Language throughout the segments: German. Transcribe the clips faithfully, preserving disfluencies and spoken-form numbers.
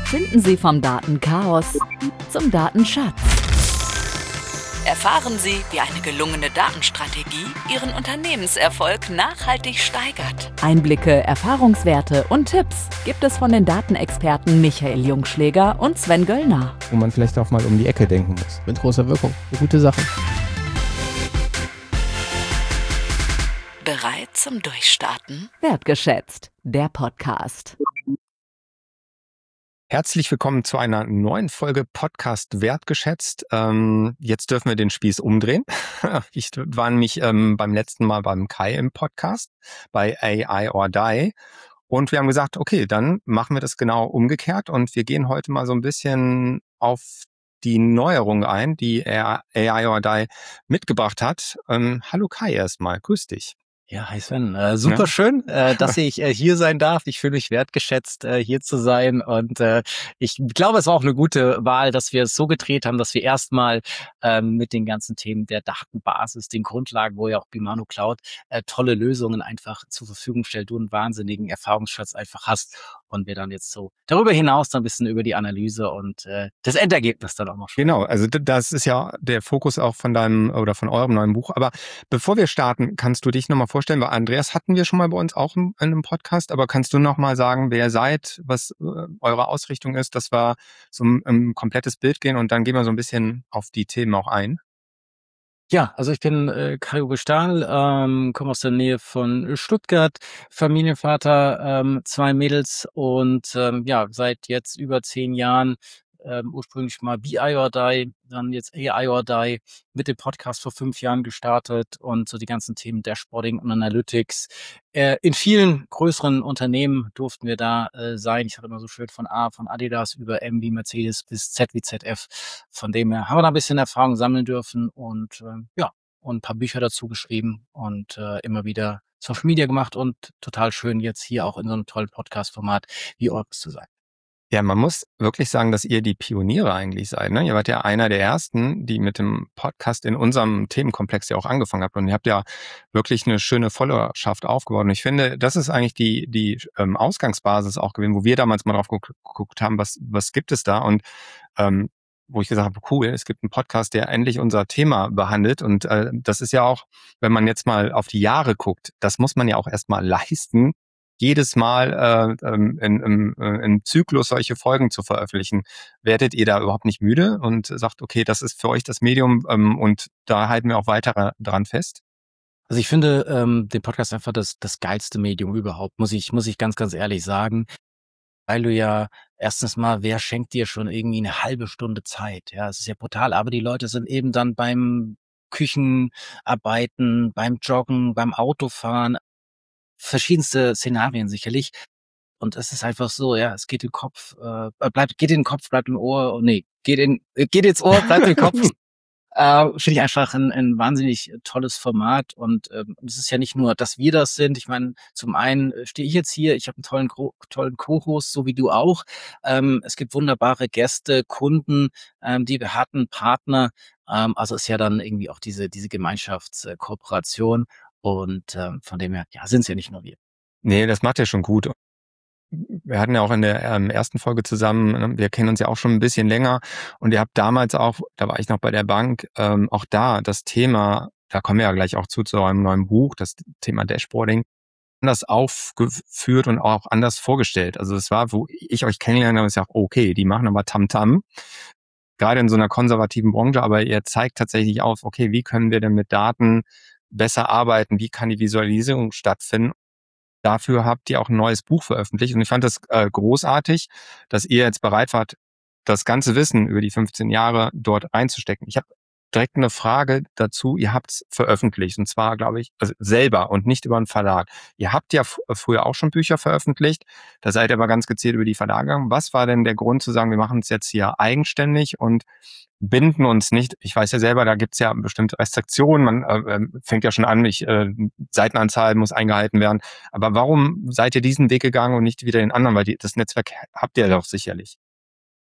Finden Sie vom Datenchaos zum Datenschatz. Erfahren Sie, wie eine gelungene Datenstrategie Ihren Unternehmenserfolg nachhaltig steigert. Einblicke, Erfahrungswerte und Tipps gibt es von den Datenexperten Michael Jungschläger und Sven Göllner. Wo man vielleicht auch mal um die Ecke denken muss. Mit großer Wirkung. Eine gute Sache. Bereit zum Durchstarten? Wertgeschätzt, der Podcast. Herzlich willkommen zu einer neuen Folge Podcast Wertgeschätzt. Ähm, jetzt dürfen wir den Spieß umdrehen. Ich war nämlich ähm, beim letzten Mal beim Kai im Podcast, bei A I or Die. Und wir haben gesagt, okay, dann machen wir das genau umgekehrt. Und wir gehen heute mal so ein bisschen auf die Neuerung ein, die A I or Die mitgebracht hat. Ähm, hallo Kai erstmal, grüß dich. Ja, hi Sven. Äh, super ja. schön, äh, dass ich äh, hier sein darf. Ich fühle mich wertgeschätzt, äh, hier zu sein. Und äh, ich glaube, es war auch eine gute Wahl, dass wir es so gedreht haben, dass wir erstmal ähm, mit den ganzen Themen der Datenbasis, den Grundlagen, wo ja auch Bimano Cloud äh, tolle Lösungen einfach zur Verfügung stellt, du einen wahnsinnigen Erfahrungsschatz einfach hast. Und wir dann jetzt so darüber hinaus dann ein bisschen über die Analyse und äh, das Endergebnis dann auch noch sprechen. Genau, also das ist ja der Fokus auch von deinem oder von eurem neuen Buch. Aber bevor wir starten, kannst du dich nochmal vorstellen, weil Andreas hatten wir schon mal bei uns auch in einem Podcast, aber kannst du nochmal sagen, wer ihr seid, was äh, eure Ausrichtung ist, dass wir so ein, ein komplettes Bild gehen und dann gehen wir so ein bisschen auf die Themen auch ein? Ja, also ich bin äh, Kai-Uwe Stahl, ähm, komme aus der Nähe von Stuttgart, Familienvater, ähm, zwei Mädels und ähm, ja, seit jetzt über zehn Jahren ähm, ursprünglich mal B I or Die, dann jetzt A I or Die, mit dem Podcast vor fünf Jahren gestartet und so die ganzen Themen Dashboarding und Analytics. Äh, in vielen größeren Unternehmen durften wir da äh, sein. Ich sage immer so schön von A, von Adidas über M wie Mercedes bis Z wie Z F. Von dem her haben wir da ein bisschen Erfahrung sammeln dürfen und äh, ja, und ein paar Bücher dazu geschrieben und äh, immer wieder Social Media gemacht und total schön jetzt hier auch in so einem tollen Podcast-Format wie eures zu sein. Ja, man muss wirklich sagen, dass ihr die Pioniere eigentlich seid. Ne? Ihr wart ja einer der ersten, die mit dem Podcast in unserem Themenkomplex ja auch angefangen habt. Und ihr habt ja wirklich eine schöne Followerschaft aufgebaut. Und ich finde, das ist eigentlich die die ähm, Ausgangsbasis auch gewesen, wo wir damals mal drauf geguckt haben, was was gibt es da? Und ähm, wo ich gesagt habe, cool, es gibt einen Podcast, der endlich unser Thema behandelt. Und äh, das ist ja auch, wenn man jetzt mal auf die Jahre guckt, das muss man ja auch erstmal leisten, jedes Mal äh, in, in, in Zyklus solche Folgen zu veröffentlichen. Werdet ihr da überhaupt nicht müde und sagt, okay, das ist für euch das Medium ähm, und da halten wir auch weiter dran fest? Also ich finde ähm, den Podcast einfach das das geilste Medium überhaupt, muss ich muss ich ganz, ganz ehrlich sagen. Weil du ja erstens mal, wer schenkt dir schon irgendwie eine halbe Stunde Zeit? Ja, es ist ja brutal, aber die Leute sind eben dann beim Küchenarbeiten, beim Joggen, beim Autofahren, verschiedenste Szenarien sicherlich. Und es ist einfach so, ja, es geht in den Kopf, äh, bleibt, geht in den Kopf, bleibt im Ohr, oh nee, geht in, äh, geht ins Ohr, bleibt im Kopf. Äh, finde ich einfach ein, ein wahnsinnig tolles Format und ähm, es ist ja nicht nur, dass wir das sind. Ich meine, zum einen stehe ich jetzt hier, ich habe einen tollen Gro- tollen Co-Host, so wie du auch. Ähm, es gibt wunderbare Gäste, Kunden, ähm, die wir hatten, Partner. Ähm, also ist ja dann irgendwie auch diese diese Gemeinschaftskooperation und ähm, von dem her, ja, sind es ja nicht nur wir. Nee, das macht ja schon gut. Wir hatten ja auch in der ähm, ersten Folge zusammen, wir kennen uns ja auch schon ein bisschen länger und ihr habt damals auch, da war ich noch bei der Bank, ähm, auch da das Thema, da kommen wir ja gleich auch zu, zu eurem neuen Buch, das Thema Dashboarding, anders aufgeführt und auch anders vorgestellt. Also das war, wo ich euch kennengelernt habe, ist ja auch okay, die machen aber Tamtam, gerade in so einer konservativen Branche, aber ihr zeigt tatsächlich auf, okay, wie können wir denn mit Daten besser arbeiten, wie kann die Visualisierung stattfinden? Dafür habt ihr auch ein neues Buch veröffentlicht. Und ich fand das äh, großartig, dass ihr jetzt bereit wart, das ganze Wissen über die fünfzehn Jahre dort einzustecken. Ich habe direkt eine Frage dazu. Ihr habt es veröffentlicht und zwar, glaube ich, also selber und nicht über einen Verlag. Ihr habt ja f- früher auch schon Bücher veröffentlicht. Da seid ihr aber ganz gezielt über die Verlage gegangen. Was war denn der Grund zu sagen, wir machen es jetzt hier eigenständig und binden uns nicht, ich weiß ja selber, da gibt's ja bestimmte Restriktionen, man äh, fängt ja schon an, ich, äh, Seitenanzahl muss eingehalten werden, aber warum seid ihr diesen Weg gegangen und nicht wieder den anderen, weil die, das Netzwerk habt ihr doch sicherlich.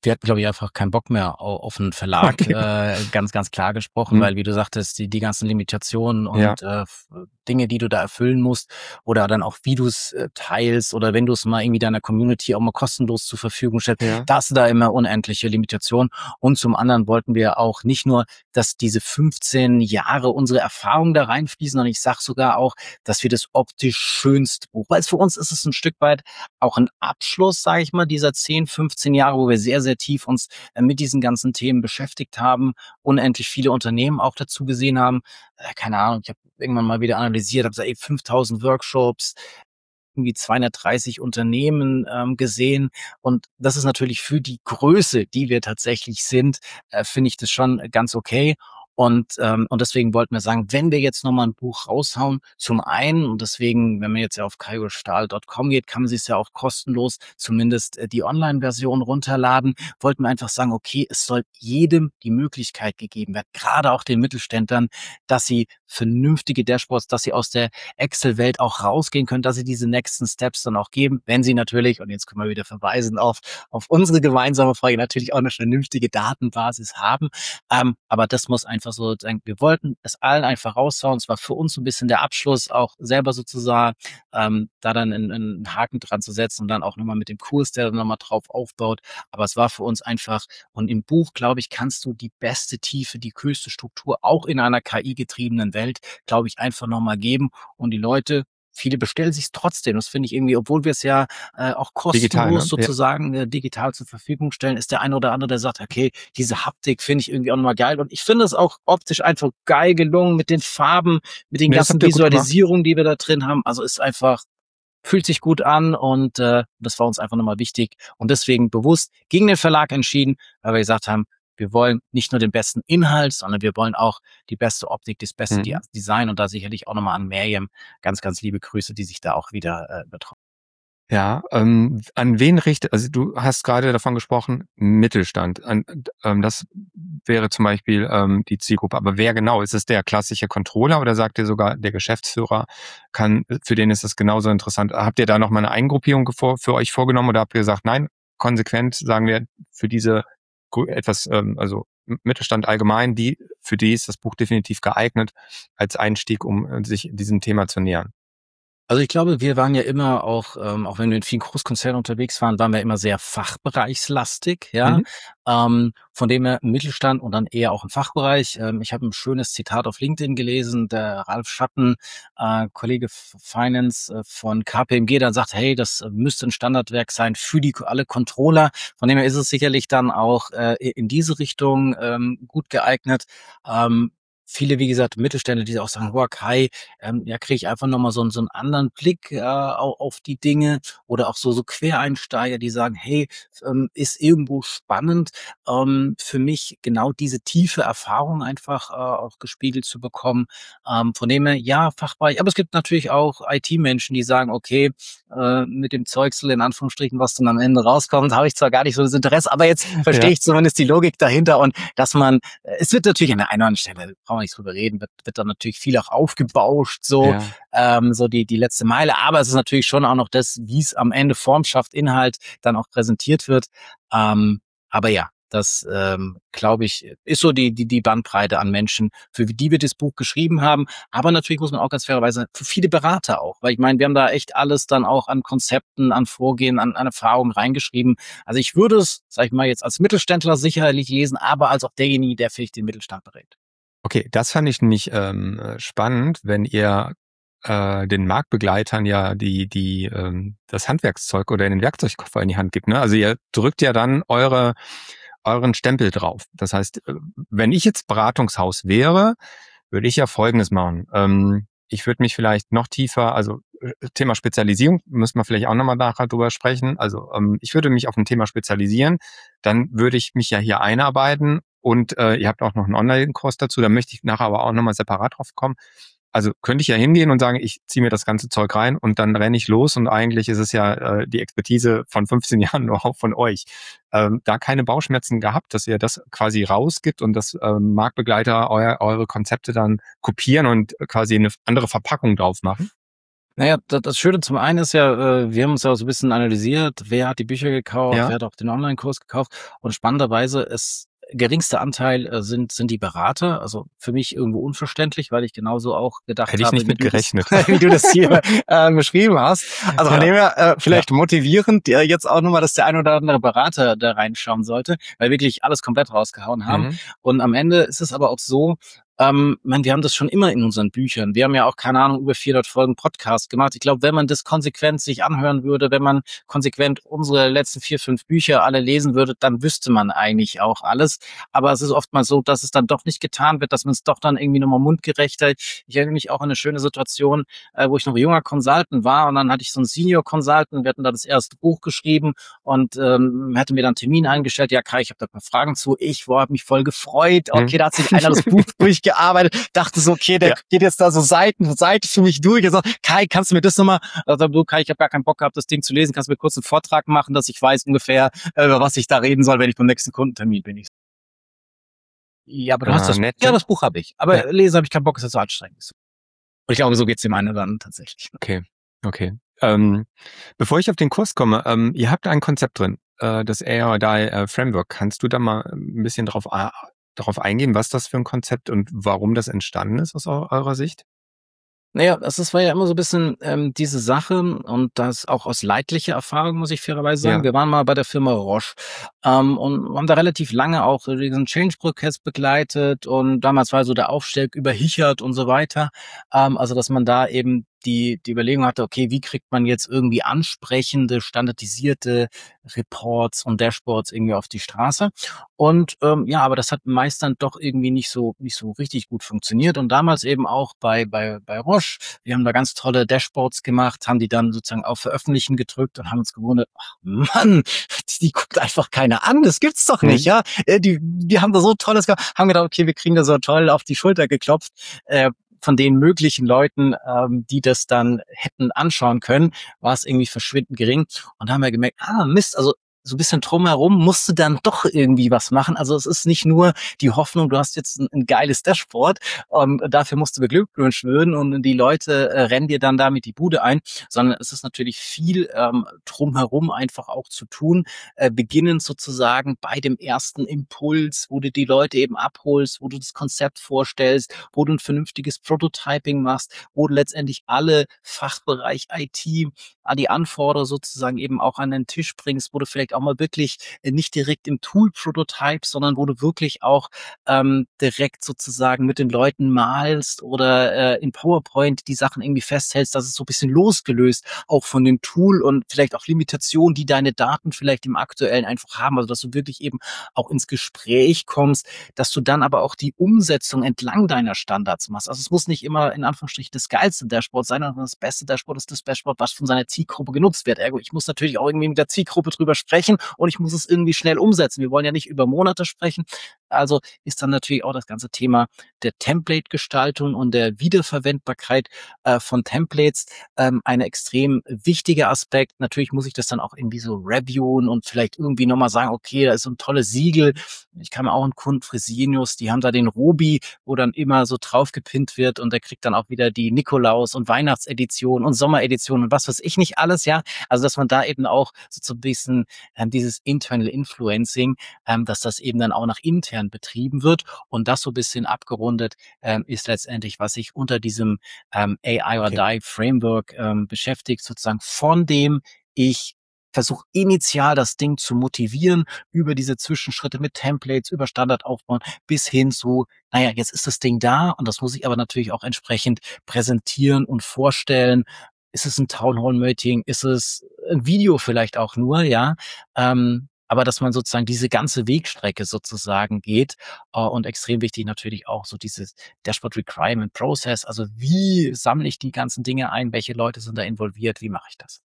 wir hatten, glaube ich, einfach keinen Bock mehr au- auf einen Verlag, Okay. äh, ganz, ganz klar gesprochen, Hm. weil, wie du sagtest, die, die ganzen Limitationen und Ja. äh, f- Dinge, die du da erfüllen musst oder dann auch, wie du es äh, teilst oder wenn du es mal irgendwie deiner Community auch mal kostenlos zur Verfügung stellst, Ja. da hast du da immer unendliche Limitationen. Und zum anderen wollten wir auch nicht nur, dass diese fünfzehn Jahre unsere Erfahrung da reinfließen, sondern ich sag sogar auch, dass wir das optisch schönste Buch, weil für uns ist es ein Stück weit auch ein Abschluss, sage ich mal, dieser zehn, fünfzehn Jahre, wo wir sehr, sehr tief uns äh, mit diesen ganzen Themen beschäftigt haben, unendlich viele Unternehmen auch dazu gesehen haben. Äh, keine Ahnung, ich habe irgendwann mal wieder analysiert, habe gesagt, ey, fünftausend Workshops, irgendwie zweihundertdreißig Unternehmen ähm, gesehen. Und das ist natürlich für die Größe, die wir tatsächlich sind, äh, finde ich das schon ganz okay. Und, ähm, und deswegen wollten wir sagen, wenn wir jetzt nochmal ein Buch raushauen, zum einen, und deswegen, wenn man jetzt ja auf kaiostahl Punkt com geht, kann man sich ja auch kostenlos zumindest äh, die Online-Version runterladen, wollten wir einfach sagen, okay, es soll jedem die Möglichkeit gegeben werden, gerade auch den Mittelständlern, dass sie vernünftige Dashboards, dass sie aus der Excel-Welt auch rausgehen können, dass sie diese nächsten Steps dann auch geben, wenn sie natürlich, und jetzt können wir wieder verweisen auf, auf unsere gemeinsame Frage, natürlich auch eine vernünftige Datenbasis haben. Ähm, aber das muss einfach so sein. Wir wollten es allen einfach raushauen. Es war für uns so ein bisschen der Abschluss, auch selber sozusagen, ähm, da dann einen, einen Haken dran zu setzen und dann auch nochmal mit dem Kurs, der dann nochmal drauf aufbaut. Aber es war für uns einfach, und im Buch, glaube ich, kannst du die beste Tiefe, die höchste Struktur, auch in einer K I-getriebenen Welt, glaube ich, einfach nochmal geben. Und die Leute, viele bestellen sich trotzdem. Das finde ich irgendwie, obwohl wir es ja äh, auch kostenlos Digital, ne? Ja. sozusagen äh, digital zur Verfügung stellen, ist der eine oder andere, der sagt, okay, diese Haptik finde ich irgendwie auch nochmal geil. Und ich finde es auch optisch einfach geil gelungen mit den Farben, mit den Nee, das ganzen habt ihr gut gemacht. Visualisierungen, die wir da drin haben. Also ist einfach, fühlt sich gut an und äh, das war uns einfach nochmal wichtig. Und deswegen bewusst gegen den Verlag entschieden, weil wir gesagt haben, wir wollen nicht nur den besten Inhalt, sondern wir wollen auch die beste Optik, das beste Mhm. Design und da sicherlich auch nochmal an Miriam ganz, ganz liebe Grüße, die sich da auch wieder äh, betroffen. Ja, ähm, an wen richtet, also du hast gerade davon gesprochen, Mittelstand. An, ähm, das wäre zum Beispiel ähm, die Zielgruppe. Aber wer genau? Ist es der klassische Controller oder sagt ihr sogar, der Geschäftsführer kann, für den ist das genauso interessant? Habt ihr da nochmal eine Eingruppierung für, für euch vorgenommen oder habt ihr gesagt, nein, konsequent sagen wir für diese gru- etwas, ähm, also Mittelstand allgemein, die, für die ist das Buch definitiv geeignet als Einstieg, um äh, sich diesem Thema zu nähern? Also ich glaube, wir waren ja immer auch, ähm, auch wenn wir in vielen Großkonzernen unterwegs waren, waren wir immer sehr fachbereichslastig, ja. Mhm. Ähm, von dem her Mittelstand und dann eher auch im Fachbereich. Ähm, ich habe ein schönes Zitat auf LinkedIn gelesen, der Ralf Schatten, äh, Kollege F- Finance äh, von K P M G, der sagt, hey, das äh, müsste ein Standardwerk sein für die alle Controller. Von dem her ist es sicherlich dann auch äh, in diese Richtung ähm, gut geeignet. Ähm, Viele, wie gesagt, Mittelständler, die auch sagen, wow, Kai, ähm, ja, kriege ich einfach nochmal so, so einen anderen Blick äh, auf, auf die Dinge oder auch so, so Quereinsteiger, die sagen, hey, ähm, ist irgendwo spannend, ähm, für mich genau diese tiefe Erfahrung einfach äh, auch gespiegelt zu bekommen. Ähm, von dem her, ja, Fachbereich, aber es gibt natürlich auch I T-Menschen, die sagen, okay, äh, mit dem Zeugsel in Anführungsstrichen, was dann am Ende rauskommt, habe ich zwar gar nicht so das Interesse, aber jetzt verstehe Ja. ich zumindest die Logik dahinter und dass man, äh, es wird natürlich an der einen oder anderen Stelle, brauchen wir nicht drüber reden, wird, wird dann natürlich viel auch aufgebauscht, so, Ja. ähm, so die, die letzte Meile, aber es ist natürlich schon auch noch das, wie es am Ende Form schafft, Inhalt dann auch präsentiert wird, ähm, aber ja, das, ähm, glaube ich, ist so die, die, die Bandbreite an Menschen, für die wir das Buch geschrieben haben. Aber natürlich muss man auch ganz fairerweise für viele Berater auch, weil ich meine, wir haben da echt alles dann auch an Konzepten, an Vorgehen, an, an Erfahrungen reingeschrieben. Also ich würde es, sag ich mal, jetzt als Mittelständler sicherlich lesen, aber als auch derjenige, der vielleicht den Mittelstand berät. Okay, das fand ich nämlich ähm, spannend, wenn ihr äh, den Marktbegleitern ja die die ähm, das Handwerkszeug oder den Werkzeugkoffer in die Hand gibt. Ne? Also ihr drückt ja dann eure euren Stempel drauf. Das heißt, äh, wenn ich jetzt Beratungshaus wäre, würde ich ja Folgendes machen. Ähm, ich würde mich vielleicht noch tiefer, also äh, Thema Spezialisierung, müssen wir vielleicht auch nochmal nachher drüber sprechen. Also ähm, ich würde mich auf ein Thema spezialisieren, dann würde ich mich ja hier einarbeiten und äh, ihr habt auch noch einen Online-Kurs dazu, da möchte ich nachher aber auch nochmal separat drauf kommen. Also könnte ich ja hingehen und sagen, ich ziehe mir das ganze Zeug rein und dann renne ich los und eigentlich ist es ja äh, die Expertise von fünfzehn Jahren nur auch von euch. Ähm, da keine Bauchschmerzen gehabt, dass ihr das quasi rausgibt und dass ähm, Marktbegleiter euer, eure Konzepte dann kopieren und quasi eine andere Verpackung drauf machen? Naja, das, das Schöne zum einen ist ja, äh, wir haben uns ja so ein bisschen analysiert, wer hat die Bücher gekauft, Ja. wer hat auch den Online-Kurs gekauft. Und spannenderweise ist geringster Anteil äh, sind sind die Berater. Also für mich irgendwo unverständlich, weil ich genauso auch gedacht Hätte ich habe, nicht wie mit du das, gerechnet. wie du das hier äh, beschrieben hast. Also von Ja. dem her äh, vielleicht motivierend äh, jetzt auch nochmal, dass der ein oder andere Berater da reinschauen sollte, weil wirklich alles komplett rausgehauen haben. Mhm. Und am Ende ist es aber auch so, ähm, man, wir haben das schon immer in unseren Büchern. Wir haben ja auch, keine Ahnung, über vierhundert Folgen Podcast gemacht. Ich glaube, wenn man das konsequent sich anhören würde, wenn man konsequent unsere letzten vier, fünf Bücher alle lesen würde, dann wüsste man eigentlich auch alles. Aber es ist oftmals so, dass es dann doch nicht getan wird, dass man es doch dann irgendwie nochmal mundgerechter. Ich erinnere mich auch an eine schöne Situation, äh, wo ich noch junger Consultant war und dann hatte ich so einen Senior Consultant. Wir hatten da das erste Buch geschrieben und ähm, hatte mir dann einen Termin eingestellt. Ja, Kai, ich habe da ein paar Fragen zu. Ich war, hab mich voll gefreut. Okay, Mhm. da hat sich einer das Buch durchgearbeitet. Dachte so, okay, der Ja. geht jetzt da so Seiten für Seite für mich durch. Er sagt, Kai, kannst du mir das nochmal? Also, du, Kai, ich habe gar keinen Bock gehabt, das Ding zu lesen. Kannst du mir kurz einen Vortrag machen, dass ich weiß ungefähr, äh, über was ich da reden soll, wenn ich beim nächsten Kundentermin bin. Ich so, ja, aber du hast Ah, das, nett. ja, das Buch habe ich. Aber Ja. lesen habe ich keinen Bock, ist das so anstrengend. Und ich glaube, so geht's dem einen oder anderen tatsächlich. Okay, okay. Ähm, bevor ich auf den Kurs komme, ähm, ihr habt ein Konzept drin, äh, das A I or Die äh, Framework. Kannst du da mal ein bisschen drauf, äh, darauf eingehen, was das für ein Konzept und warum das entstanden ist aus eu- eurer Sicht? Naja, das ist, war ja immer so ein bisschen ähm, diese Sache und das auch aus leidlicher Erfahrung, muss ich fairerweise sagen. Ja. Wir waren mal bei der Firma Roche ähm, und haben da relativ lange auch so diesen Change-Prozess begleitet und damals war so der Aufstieg über Hichert und so weiter. Ähm, also, dass man da eben die die Überlegung hatte, okay, wie kriegt man jetzt irgendwie ansprechende, standardisierte Reports und Dashboards irgendwie auf die Straße? Und ähm, ja, aber das hat meist dann doch irgendwie nicht so nicht so richtig gut funktioniert. Und damals eben auch bei bei bei Roche. Wir haben da ganz tolle Dashboards gemacht, haben die dann sozusagen auf Veröffentlichen gedrückt und haben uns gewundert, ach Mann, die guckt einfach keiner an. Das gibt's doch Mhm. nicht, ja? Äh, Die die haben da so tolles gemacht, haben gedacht, okay, wir kriegen da so toll auf die Schulter geklopft. Äh, von den möglichen Leuten, ähm, die das dann hätten anschauen können, war es irgendwie verschwindend gering. Und da haben wir gemerkt, ah Mist, also so ein bisschen drumherum musst du dann doch irgendwie was machen. Also es ist nicht nur die Hoffnung, du hast jetzt ein, ein geiles Dashboard, ähm, dafür musst du beglückwünscht werden und die Leute äh, rennen dir dann damit die Bude ein, sondern es ist natürlich viel ähm, drumherum einfach auch zu tun, äh, beginnend sozusagen bei dem ersten Impuls, wo du die Leute eben abholst, wo du das Konzept vorstellst, wo du ein vernünftiges Prototyping machst, wo du letztendlich alle Fachbereich I T, an die Anforderer sozusagen eben auch an den Tisch bringst, wo du vielleicht auch mal wirklich äh, nicht direkt im Tool Prototype, sondern wo du wirklich auch ähm, direkt sozusagen mit den Leuten malst oder äh, in PowerPoint die Sachen irgendwie festhältst, dass es so ein bisschen losgelöst auch von dem Tool und vielleicht auch Limitationen, die deine Daten vielleicht im Aktuellen einfach haben, also dass du wirklich eben auch ins Gespräch kommst, dass du dann aber auch die Umsetzung entlang deiner Standards machst. Also es muss nicht immer in Anführungsstrichen das geilste Dashboard sein, sondern das beste Dashboard ist das Dashboard, was von seiner Zielgruppe genutzt wird. Ergo, ich muss natürlich auch irgendwie mit der Zielgruppe drüber sprechen und ich muss es irgendwie schnell umsetzen. Wir wollen ja nicht über Monate sprechen. Also ist dann natürlich auch das ganze Thema der Template-Gestaltung und der Wiederverwendbarkeit äh, von Templates ähm, ein extrem wichtiger Aspekt. Natürlich muss ich das dann auch irgendwie so reviewen und vielleicht irgendwie nochmal sagen, okay, da ist so ein tolles Siegel. Ich kann mir auch einen Kunden, Fresenius, die haben da den Robi, wo dann immer so drauf gepinnt wird und der kriegt dann auch wieder die Nikolaus- und Weihnachtsedition und Sommeredition und was weiß ich nicht alles, ja. Also, dass man da eben auch so ein bisschen ähm, dieses Internal Influencing, ähm, dass das eben dann auch nach intern betrieben wird und das so ein bisschen abgerundet ähm, ist letztendlich, was sich unter diesem ähm, A I or Okay. Die Framework ähm, beschäftigt, sozusagen von dem ich versuche initial das Ding zu motivieren über diese Zwischenschritte mit Templates, über Standard aufbauen, bis hin zu, naja, jetzt ist das Ding da und das muss ich aber natürlich auch entsprechend präsentieren und vorstellen. Ist es ein Town Hall Meeting? Ist es ein Video vielleicht auch nur, ja? Ähm, aber dass man sozusagen diese ganze Wegstrecke sozusagen geht äh, und extrem wichtig natürlich auch so dieses Dashboard Requirement Process. Also wie sammle ich die ganzen Dinge ein? Welche Leute sind da involviert? Wie mache ich das?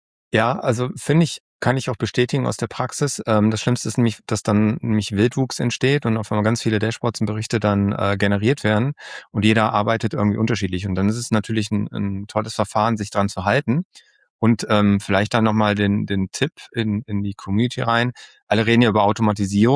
Ja, also finde ich, kann ich auch bestätigen aus der Praxis. Ähm, das Schlimmste ist nämlich, dass dann nämlich Wildwuchs entsteht und auf einmal ganz viele Dashboards und Berichte dann äh, generiert werden und jeder arbeitet irgendwie unterschiedlich. Und dann ist es natürlich ein, ein tolles Verfahren, sich dran zu halten. Und ähm, vielleicht dann nochmal den, den Tipp in, in die Community rein. Alle reden ja über Automatisierung.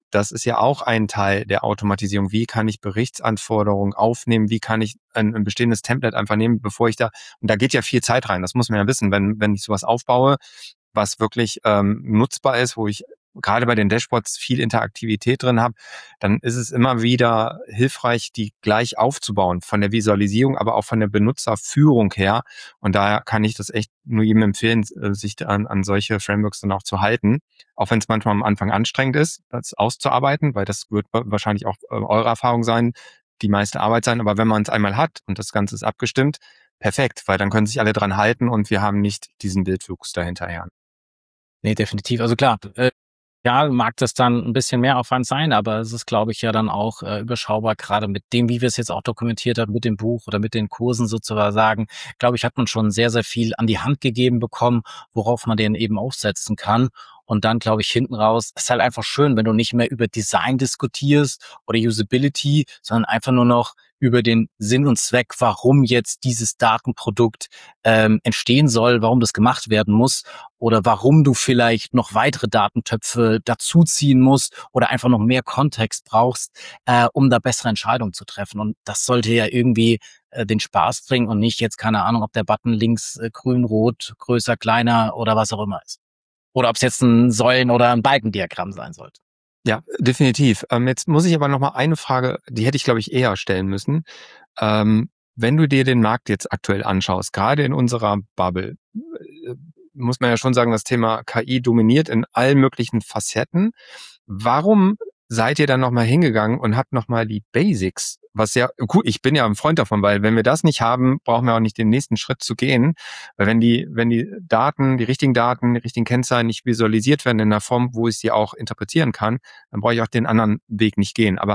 das ist ja auch ein Teil der Automatisierung. Wie kann ich Berichtsanforderungen aufnehmen? Wie kann ich ein, ein bestehendes Template einfach nehmen, bevor ich da, und da geht ja viel Zeit rein. Das muss man ja wissen, wenn, wenn ich sowas aufbaue, was wirklich ähm, nutzbar ist, wo ich gerade bei den Dashboards viel Interaktivität drin habe, dann ist es immer wieder hilfreich, die gleich aufzubauen, von der Visualisierung, aber auch von der Benutzerführung her. Und daher kann ich das echt nur jedem empfehlen, sich an, an solche Frameworks dann auch zu halten. Auch wenn es manchmal am Anfang anstrengend ist, das auszuarbeiten, weil das wird wahrscheinlich auch äh, eure Erfahrung sein, die meiste Arbeit sein. Aber wenn man es einmal hat und das Ganze ist abgestimmt, perfekt, weil dann können sich alle dran halten und wir haben nicht diesen Wildwuchs dahinterher. Nee, definitiv. Also klar, äh, ja, mag das dann ein bisschen mehr Aufwand sein, aber es ist, glaube ich, ja dann auch äh, überschaubar, gerade mit dem, wie wir es jetzt auch dokumentiert haben, mit dem Buch oder mit den Kursen sozusagen, glaube ich, hat man schon sehr, sehr viel an die Hand gegeben bekommen, worauf man den eben aufsetzen kann. Und dann, glaube ich, hinten raus, ist halt einfach schön, wenn du nicht mehr über Design diskutierst oder Usability, sondern einfach nur noch über den Sinn und Zweck, warum jetzt dieses Datenprodukt ähm, entstehen soll, warum das gemacht werden muss oder warum du vielleicht noch weitere Datentöpfe dazuziehen musst oder einfach noch mehr Kontext brauchst, äh, um da bessere Entscheidungen zu treffen. Und das sollte ja irgendwie äh, den Spaß bringen und nicht jetzt, keine Ahnung, ob der Button links äh, grün, rot, größer, kleiner oder was auch immer ist. Oder ob es jetzt ein Säulen- oder ein Balkendiagramm sein sollte. Ja, definitiv. Ähm, jetzt muss ich aber noch mal eine Frage, die hätte ich, glaube ich, eher stellen müssen. Ähm, wenn du dir den Markt jetzt aktuell anschaust, gerade in unserer Bubble, äh, muss man ja schon sagen, das Thema K I dominiert in allen möglichen Facetten. Warum seid ihr dann nochmal hingegangen und habt nochmal die Basics, was ja, gut, ich bin ja ein Freund davon, weil wenn wir das nicht haben, brauchen wir auch nicht den nächsten Schritt zu gehen. Weil wenn die, wenn die Daten, die richtigen Daten, die richtigen Kennzahlen nicht visualisiert werden in einer Form, wo ich sie auch interpretieren kann, dann brauche ich auch den anderen Weg nicht gehen. Aber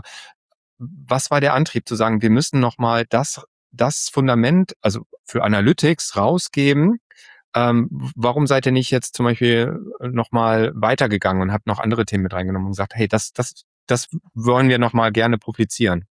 was war der Antrieb zu sagen, wir müssen nochmal das, das Fundament, also für Analytics rausgeben? Ähm, warum seid ihr nicht jetzt zum Beispiel nochmal weitergegangen und habt noch andere Themen mit reingenommen und gesagt, hey, das, das, das wollen wir nochmal gerne publizieren?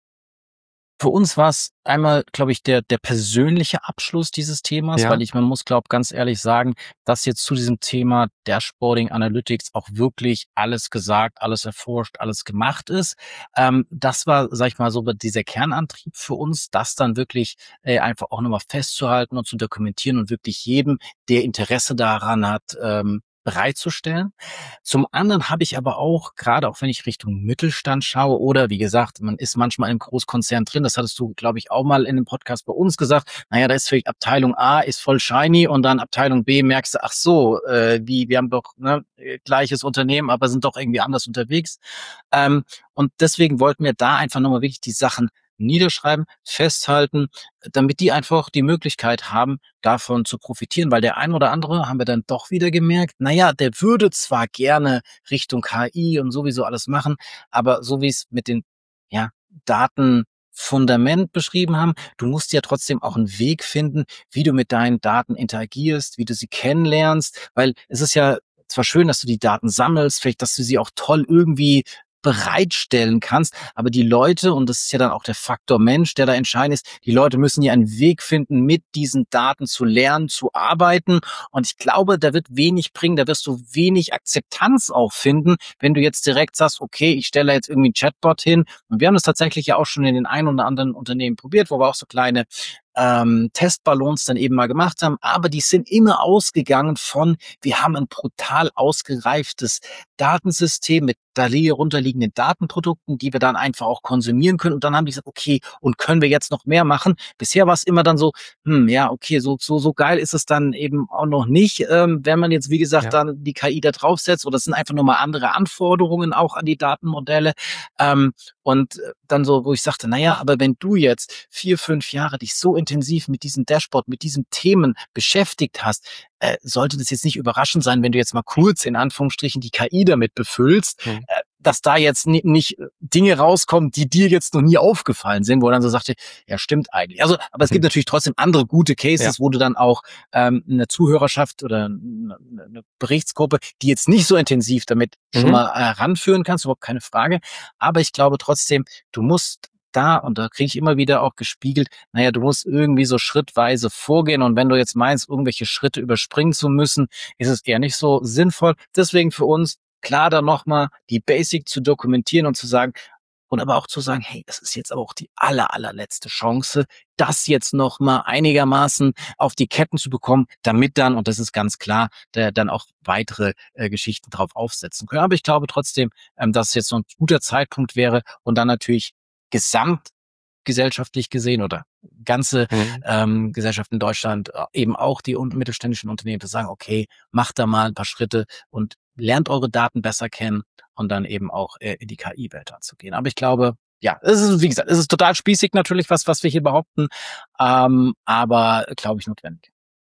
Für uns war es einmal, glaube ich, der der persönliche Abschluss dieses Themas, Ja. weil ich, man muss, glaube ganz ehrlich sagen, dass jetzt zu diesem Thema Dashboarding Analytics auch wirklich alles gesagt, alles erforscht, alles gemacht ist. Ähm, das war, sag ich mal, so dieser Kernantrieb für uns, das dann wirklich äh, einfach auch nochmal festzuhalten und zu dokumentieren und wirklich jedem, der Interesse daran hat, ähm, bereitzustellen. Zum anderen habe ich aber auch, gerade auch wenn ich Richtung Mittelstand schaue oder wie gesagt, man ist manchmal im Großkonzern drin, das hattest du, glaube ich, auch mal in dem Podcast bei uns gesagt, naja, da ist vielleicht Abteilung A ist voll shiny und dann Abteilung B merkst du, ach so, äh, wie, wir haben doch ne, gleiches Unternehmen, aber sind doch irgendwie anders unterwegs. Ähm, und deswegen wollten wir da einfach nochmal wirklich die Sachen niederschreiben, festhalten, damit die einfach die Möglichkeit haben, davon zu profitieren, weil der ein oder andere, haben wir dann doch wieder gemerkt, naja, der würde zwar gerne Richtung K I und sowieso alles machen, aber so wie es mit den ja, Datenfundament beschrieben haben, du musst ja trotzdem auch einen Weg finden, wie du mit deinen Daten interagierst, wie du sie kennenlernst, weil es ist ja zwar schön, dass du die Daten sammelst, vielleicht, dass du sie auch toll irgendwie bereitstellen kannst, aber die Leute, und das ist ja dann auch der Faktor Mensch, der da entscheidend ist, die Leute müssen ja einen Weg finden, mit diesen Daten zu lernen, zu arbeiten, und ich glaube, da wird wenig bringen, da wirst du wenig Akzeptanz auch finden, wenn du jetzt direkt sagst, okay, ich stelle jetzt irgendwie einen Chatbot hin, und wir haben das tatsächlich ja auch schon in den ein oder anderen Unternehmen probiert, wo wir auch so kleine ähm, Testballons dann eben mal gemacht haben, aber die sind immer ausgegangen von, wir haben ein brutal ausgereiftes Datensystem mit da runterliegenden Datenprodukten, die wir dann einfach auch konsumieren können, und dann haben die gesagt, okay, und können wir jetzt noch mehr machen? Bisher war es immer dann so, hm, ja, okay, so so so geil ist es dann eben auch noch nicht, ähm, wenn man jetzt, wie gesagt, ja. dann die K I da draufsetzt, oder es sind einfach nochmal andere Anforderungen auch an die Datenmodelle, ähm, und dann so, wo ich sagte, naja, aber wenn du jetzt vier, fünf Jahre dich so intensiv mit diesem Dashboard, mit diesen Themen beschäftigt hast, äh, sollte das jetzt nicht überraschend sein, wenn du jetzt mal kurz in Anführungsstrichen die K I damit befüllst, mhm. äh, dass da jetzt nicht, nicht Dinge rauskommen, die dir jetzt noch nie aufgefallen sind, wo dann so sagte, ja, stimmt eigentlich. Also, aber es gibt natürlich trotzdem andere gute Cases, ja. wo du dann auch ähm, eine Zuhörerschaft oder eine, eine Berichtsgruppe, die jetzt nicht so intensiv damit mhm. schon mal heranführen kannst, überhaupt keine Frage. Aber ich glaube trotzdem, du musst da, und da kriege ich immer wieder auch gespiegelt, naja, du musst irgendwie so schrittweise vorgehen, und wenn du jetzt meinst, irgendwelche Schritte überspringen zu müssen, ist es eher nicht so sinnvoll. Deswegen für uns klar dann nochmal die Basic zu dokumentieren und zu sagen, und aber auch zu sagen, hey, das ist jetzt aber auch die aller, allerletzte Chance, das jetzt noch mal einigermaßen auf die Ketten zu bekommen, damit dann, und das ist ganz klar, der, dann auch weitere äh, Geschichten drauf aufsetzen können. Aber ich glaube trotzdem, ähm, dass es jetzt so ein guter Zeitpunkt wäre und dann natürlich gesamtgesellschaftlich gesehen oder ganze Mhm. ähm, Gesellschaft in Deutschland, äh, eben auch die un- mittelständischen Unternehmen zu sagen, okay, macht da mal ein paar Schritte und lernt eure Daten besser kennen und dann eben auch äh, in die K I-Welt zu gehen. Aber ich glaube, ja, es ist, wie gesagt, es ist total spießig natürlich, was, was wir hier behaupten, ähm, aber glaube ich notwendig.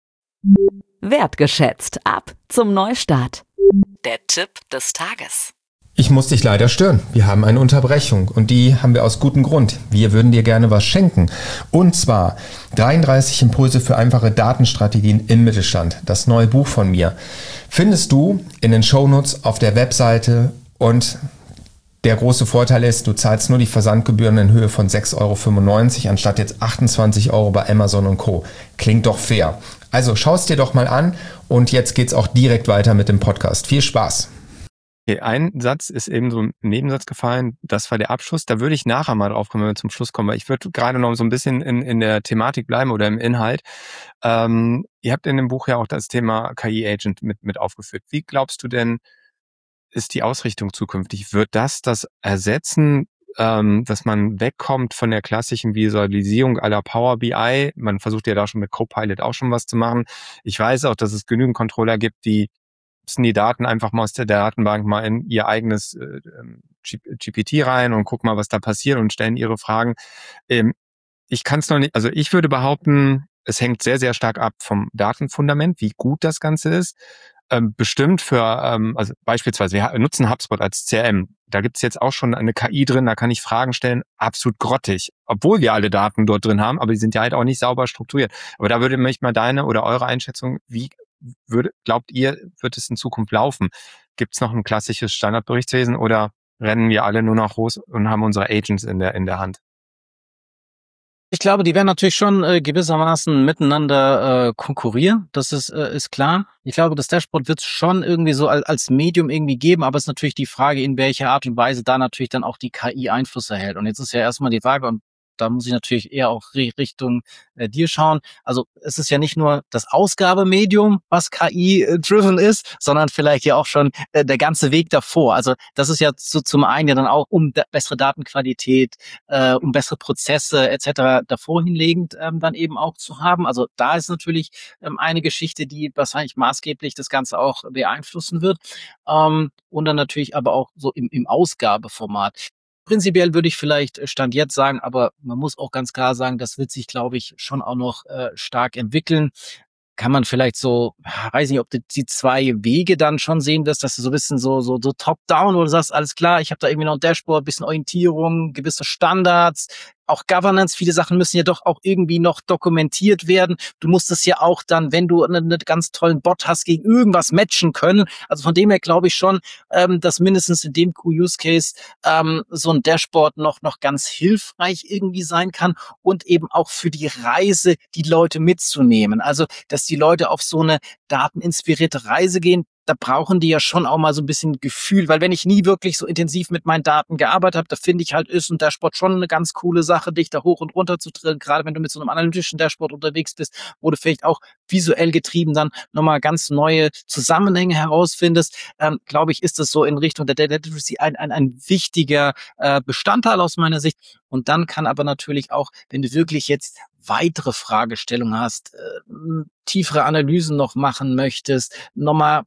Wertgeschätzt. Ab zum Neustart. Der Tipp des Tages. Ich muss dich leider stören. Wir haben eine Unterbrechung und die haben wir aus gutem Grund. Wir würden dir gerne was schenken. Und zwar dreiunddreißig Impulse für einfache Datenstrategien im Mittelstand. Das neue Buch von mir findest du in den Shownotes auf der Webseite und der große Vorteil ist, du zahlst nur die Versandgebühren in Höhe von sechs Euro fünfundneunzig anstatt jetzt achtundzwanzig Euro bei Amazon und Co. Klingt doch fair. Also schau es dir doch mal an und jetzt geht's auch direkt weiter mit dem Podcast. Viel Spaß! Okay, ein Satz ist eben so ein Nebensatz gefallen, das war der Abschluss. Da würde ich nachher mal drauf kommen, wenn wir zum Schluss kommen, weil ich würde gerade noch so ein bisschen in, in der Thematik bleiben oder im Inhalt. Ähm, ihr habt in dem Buch ja auch das Thema K I-Agent mit, mit aufgeführt. Wie glaubst du denn, ist die Ausrichtung zukünftig? Wird das das ersetzen, ähm, dass man wegkommt von der klassischen Visualisierung à la Power B I? Man versucht ja da schon mit Copilot auch schon was zu machen. Ich weiß auch, dass es genügend Controller gibt, die die Daten einfach mal aus der Datenbank mal in ihr eigenes äh, G P T rein und gucken mal, was da passiert und stellen ihre Fragen. Ähm, ich kann es noch nicht, also ich würde behaupten, es hängt sehr, sehr stark ab vom Datenfundament, wie gut das Ganze ist. Ähm, bestimmt für, ähm, also beispielsweise, wir nutzen HubSpot als C R M. Da gibt's jetzt auch schon eine K I drin, da kann ich Fragen stellen, absolut grottig. Obwohl wir alle Daten dort drin haben, aber die sind ja halt auch nicht sauber strukturiert. Aber da würde mich mal deine oder eure Einschätzung, wie würde, glaubt ihr, wird es in Zukunft laufen? Gibt's noch ein klassisches Standardberichtswesen oder rennen wir alle nur noch los und haben unsere Agents in der, in der Hand? Ich glaube, die werden natürlich schon äh, gewissermaßen miteinander äh, konkurrieren. Das ist äh, ist klar. Ich glaube, das Dashboard wird es schon irgendwie so als, als Medium irgendwie geben, aber es ist natürlich die Frage, in welcher Art und Weise da natürlich dann auch die K I Einfluss erhält. Und jetzt ist ja erstmal die Frage, und da muss ich natürlich eher auch Richtung äh, dir schauen. Also es ist ja nicht nur das Ausgabemedium, was K I-driven ist, sondern vielleicht ja auch schon äh, der ganze Weg davor. Also das ist ja so zum einen ja dann auch um da, bessere Datenqualität, äh, um bessere Prozesse et cetera davor hinlegend ähm, dann eben auch zu haben. Also da ist natürlich ähm, eine Geschichte, die wahrscheinlich maßgeblich das Ganze auch beeinflussen wird. Ähm, und dann natürlich aber auch so im, im Ausgabeformat. Prinzipiell würde ich vielleicht Stand jetzt sagen, aber man muss auch ganz klar sagen, das wird sich, glaube ich, schon auch noch äh, stark entwickeln. Kann man vielleicht so, weiß nicht, ob du die zwei Wege dann schon sehen wirst, dass du so ein bisschen so so so top-down, wo du sagst, alles klar, ich habe da irgendwie noch ein Dashboard, bisschen Orientierung, gewisse Standards, auch Governance, viele Sachen müssen ja doch auch irgendwie noch dokumentiert werden. Du musst es ja auch dann, wenn du einen, einen ganz tollen Bot hast, gegen irgendwas matchen können. Also von dem her glaube ich schon, ähm, dass mindestens in dem Q-Use-Case ähm, so ein Dashboard noch noch ganz hilfreich irgendwie sein kann und eben auch für die Reise die Leute mitzunehmen. Also dass die Leute auf so eine dateninspirierte Reise gehen, da brauchen die ja schon auch mal so ein bisschen Gefühl, weil wenn ich nie wirklich so intensiv mit meinen Daten gearbeitet habe, da finde ich halt, ist ein Dashboard schon eine ganz coole Sache, dich da hoch und runter zu drillen, gerade wenn du mit so einem analytischen Dashboard unterwegs bist, wo du vielleicht auch visuell getrieben dann nochmal ganz neue Zusammenhänge herausfindest, ähm, glaube ich, ist das so in Richtung der Data Literacy ein, ein, ein wichtiger äh, Bestandteil aus meiner Sicht. Und dann kann aber natürlich auch, wenn du wirklich jetzt weitere Fragestellungen hast, äh, tiefere Analysen noch machen möchtest, nochmal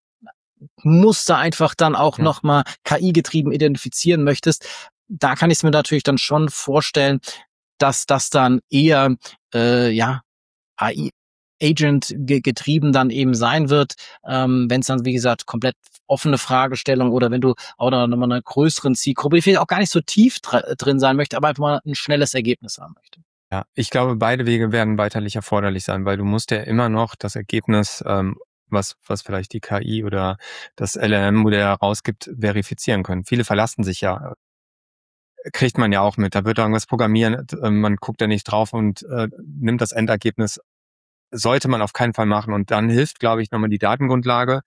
Muster einfach dann auch ja. nochmal K I-getrieben identifizieren möchtest, da kann ich es mir natürlich dann schon vorstellen, dass das dann eher äh, ja A I-Agent getrieben dann eben sein wird, ähm, wenn es dann, wie gesagt, komplett offene Fragestellung oder wenn du auch nochmal eine größeren Zielgruppe, ich will auch gar nicht so tief dr- drin sein möchte, aber einfach mal ein schnelles Ergebnis haben möchte. Ja, ich glaube, beide Wege werden weiterlich erforderlich sein, weil du musst ja immer noch das Ergebnis ähm, was was vielleicht die K I oder das L L M-Modell herausgibt, verifizieren können. Viele verlassen sich ja, kriegt man ja auch mit. Da wird irgendwas programmieren, man guckt da nicht drauf und äh, nimmt das Endergebnis. Sollte man auf keinen Fall machen. Und dann hilft, glaube ich, nochmal die Datengrundlage.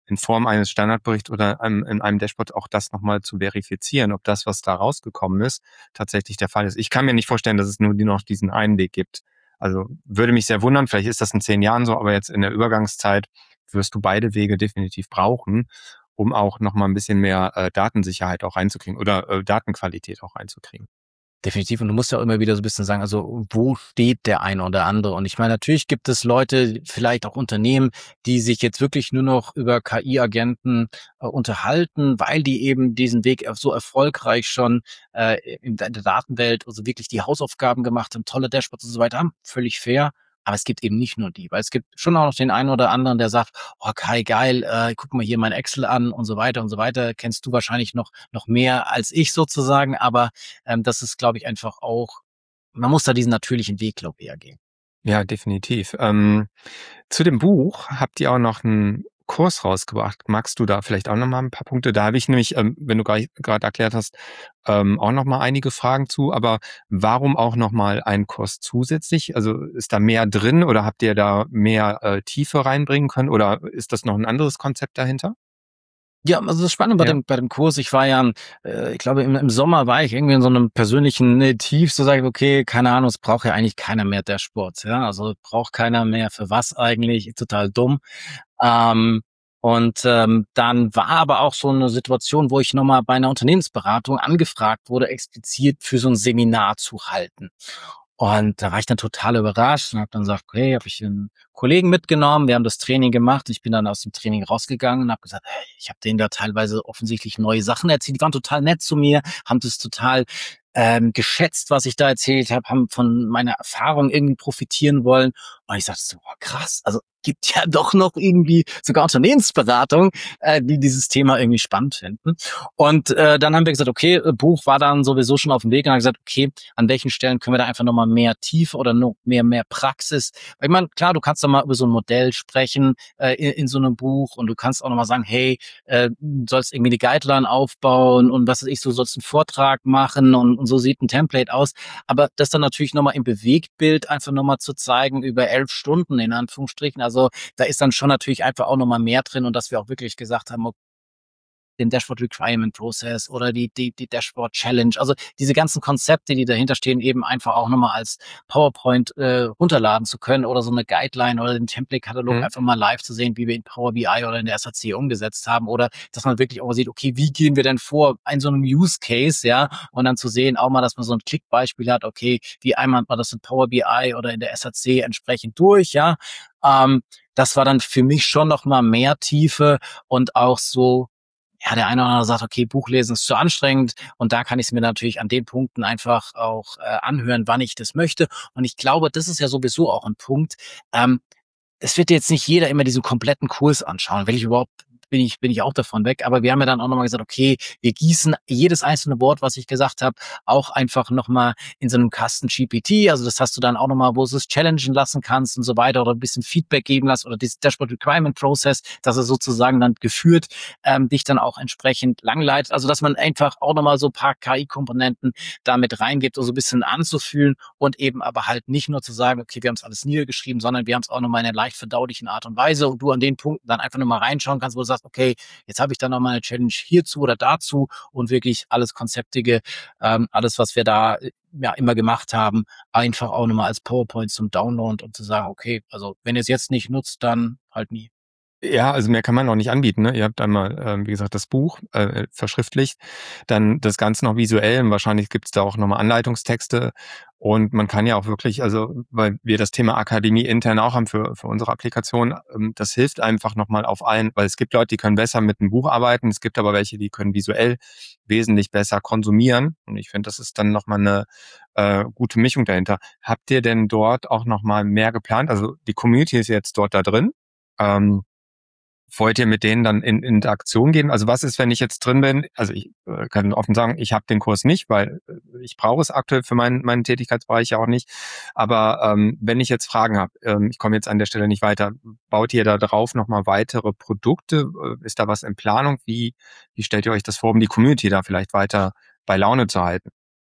in Form eines Standardberichts oder einem, in einem Dashboard auch das nochmal zu verifizieren, ob das, was da rausgekommen ist, tatsächlich der Fall ist. Ich kann mir nicht vorstellen, dass es nur noch diesen einen Weg gibt. Also würde mich sehr wundern, vielleicht ist das in zehn Jahren so, aber jetzt in der Übergangszeit wirst du beide Wege definitiv brauchen, um auch nochmal ein bisschen mehr äh, Datensicherheit auch reinzukriegen oder äh, Datenqualität auch reinzukriegen. Definitiv. Und du musst ja auch immer wieder so ein bisschen sagen, also wo steht der eine oder andere? Und ich meine, natürlich gibt es Leute, vielleicht auch Unternehmen, die sich jetzt wirklich nur noch über K I-Agenten äh, unterhalten, weil die eben diesen Weg so erfolgreich schon äh, in der Datenwelt, also wirklich die Hausaufgaben gemacht haben, tolle Dashboards und so weiter haben. Völlig fair. Aber es gibt eben nicht nur die, weil es gibt schon auch noch den einen oder anderen, der sagt, oh Kai, geil, äh, guck mal hier mein Excel an und so weiter und so weiter. Kennst du wahrscheinlich noch noch mehr als ich sozusagen, aber ähm, das ist, glaube ich, einfach auch, man muss da diesen natürlichen Weg, glaube ich, eher gehen. Ja, definitiv. Ähm, zu dem Buch habt ihr auch noch einen Kurs rausgebracht. Magst du da vielleicht auch noch mal ein paar Punkte? Da habe ich nämlich, ähm, wenn du gerade erklärt hast, ähm, auch noch mal einige Fragen zu. Aber warum auch noch mal ein Kurs zusätzlich? Also ist da mehr drin oder habt ihr da mehr äh, Tiefe reinbringen können? Oder ist das noch ein anderes Konzept dahinter? Ja, also das Spannende bei Ja. dem bei dem Kurs, ich war ja, äh, ich glaube im, im Sommer war ich irgendwie in so einem persönlichen äh, Tief, so sage ich, okay, keine Ahnung, es braucht ja eigentlich keiner mehr Dashboards, ja, also braucht keiner mehr für was eigentlich, total dumm. Ähm, und ähm, dann war aber auch so eine Situation, wo ich nochmal bei einer Unternehmensberatung angefragt wurde, explizit für so ein Seminar zu halten. Und da war ich dann total überrascht und habe dann gesagt, okay, habe ich einen Kollegen mitgenommen, wir haben das Training gemacht. Ich bin dann aus dem Training rausgegangen und habe gesagt, hey, ich habe denen da teilweise offensichtlich neue Sachen erzählt. Die waren total nett zu mir, haben das total ähm, geschätzt, was ich da erzählt habe, haben von meiner Erfahrung irgendwie profitieren wollen. Und ich sagte so, oh, krass, also gibt ja doch noch irgendwie sogar Unternehmensberatung, äh, die dieses Thema irgendwie spannend finden. Und äh, dann haben wir gesagt, okay, Buch war dann sowieso schon auf dem Weg und haben gesagt, okay, an welchen Stellen können wir da einfach nochmal mehr Tiefe oder noch mehr mehr Praxis. Weil ich meine, klar, du kannst doch mal über so ein Modell sprechen äh, in, in so einem Buch und du kannst auch nochmal sagen, hey, äh, du sollst irgendwie eine Guideline aufbauen und was weiß ich, du sollst einen Vortrag machen und, und so sieht ein Template aus. Aber das dann natürlich nochmal im Bewegtbild einfach nochmal zu zeigen über elf Stunden in Anführungsstrichen. Also da ist dann schon natürlich einfach auch nochmal mehr drin und dass wir auch wirklich gesagt haben, okay, den Dashboard Requirement Process oder die, die, die Dashboard Challenge. Also diese ganzen Konzepte, die dahinter stehen, eben einfach auch nochmal als PowerPoint äh, runterladen zu können oder so eine Guideline oder den Template-Katalog mhm. einfach mal live zu sehen, wie wir in Power B I oder in der S A C umgesetzt haben oder dass man wirklich auch sieht, okay, wie gehen wir denn vor in so einem Use Case, ja, und dann zu sehen auch mal, dass man so ein Klickbeispiel hat, okay, wie einmal man das in Power B I oder in der S A C entsprechend durch, ja. Ähm, das war dann für mich schon nochmal mehr Tiefe und auch so, ja, der eine oder andere sagt, okay, Buchlesen ist zu anstrengend und da kann ich es mir natürlich an den Punkten einfach auch äh, anhören, wann ich das möchte. Und ich glaube, das ist ja sowieso auch ein Punkt. Ähm, es wird jetzt nicht jeder immer diesen kompletten Kurs anschauen, will ich überhaupt bin ich bin ich auch davon weg. Aber wir haben ja dann auch nochmal gesagt, okay, wir gießen jedes einzelne Wort, was ich gesagt habe, auch einfach nochmal in so einem Kasten G P T. Also das hast du dann auch nochmal, wo du es challengen lassen kannst und so weiter oder ein bisschen Feedback geben lassen oder dieses Dashboard Requirement Process, dass er sozusagen dann geführt ähm, dich dann auch entsprechend langleitet. Also dass man einfach auch nochmal so ein paar K I-Komponenten damit reingibt, um so ein bisschen anzufühlen und eben aber halt nicht nur zu sagen, okay, wir haben es alles niedergeschrieben, sondern wir haben es auch nochmal in einer leicht verdaulichen Art und Weise und du an den Punkten dann einfach nochmal reinschauen kannst, wo du sagst, okay, jetzt habe ich dann nochmal eine Challenge hierzu oder dazu und wirklich alles Konzeptige, ähm, alles, was wir da ja immer gemacht haben, einfach auch nochmal als PowerPoint zum Download und zu sagen, okay, also wenn ihr es jetzt nicht nutzt, dann halt nie. Ja, also mehr kann man auch nicht anbieten. Ne? Ihr habt einmal, ähm, wie gesagt, das Buch äh, verschriftlicht, dann das Ganze noch visuell. Und wahrscheinlich gibt es da auch nochmal Anleitungstexte. Und man kann ja auch wirklich, also weil wir das Thema Akademie intern auch haben für, für unsere Applikation, ähm, das hilft einfach nochmal auf allen, weil es gibt Leute, die können besser mit einem Buch arbeiten. Es gibt aber welche, die können visuell wesentlich besser konsumieren. Und ich finde, das ist dann nochmal eine äh, gute Mischung dahinter. Habt ihr denn dort auch nochmal mehr geplant? Also die Community ist jetzt dort da drin. Ähm, Wollt ihr mit denen dann in Interaktion gehen? Also was ist, wenn ich jetzt drin bin? Also ich äh, kann offen sagen, ich habe den Kurs nicht, weil äh, ich brauche es aktuell für meinen meinen Tätigkeitsbereich ja auch nicht. Aber ähm, wenn ich jetzt Fragen habe, ähm, ich komme jetzt an der Stelle nicht weiter, baut ihr da drauf nochmal weitere Produkte? Äh, ist da was in Planung? Wie wie stellt ihr euch das vor, um die Community da vielleicht weiter bei Laune zu halten?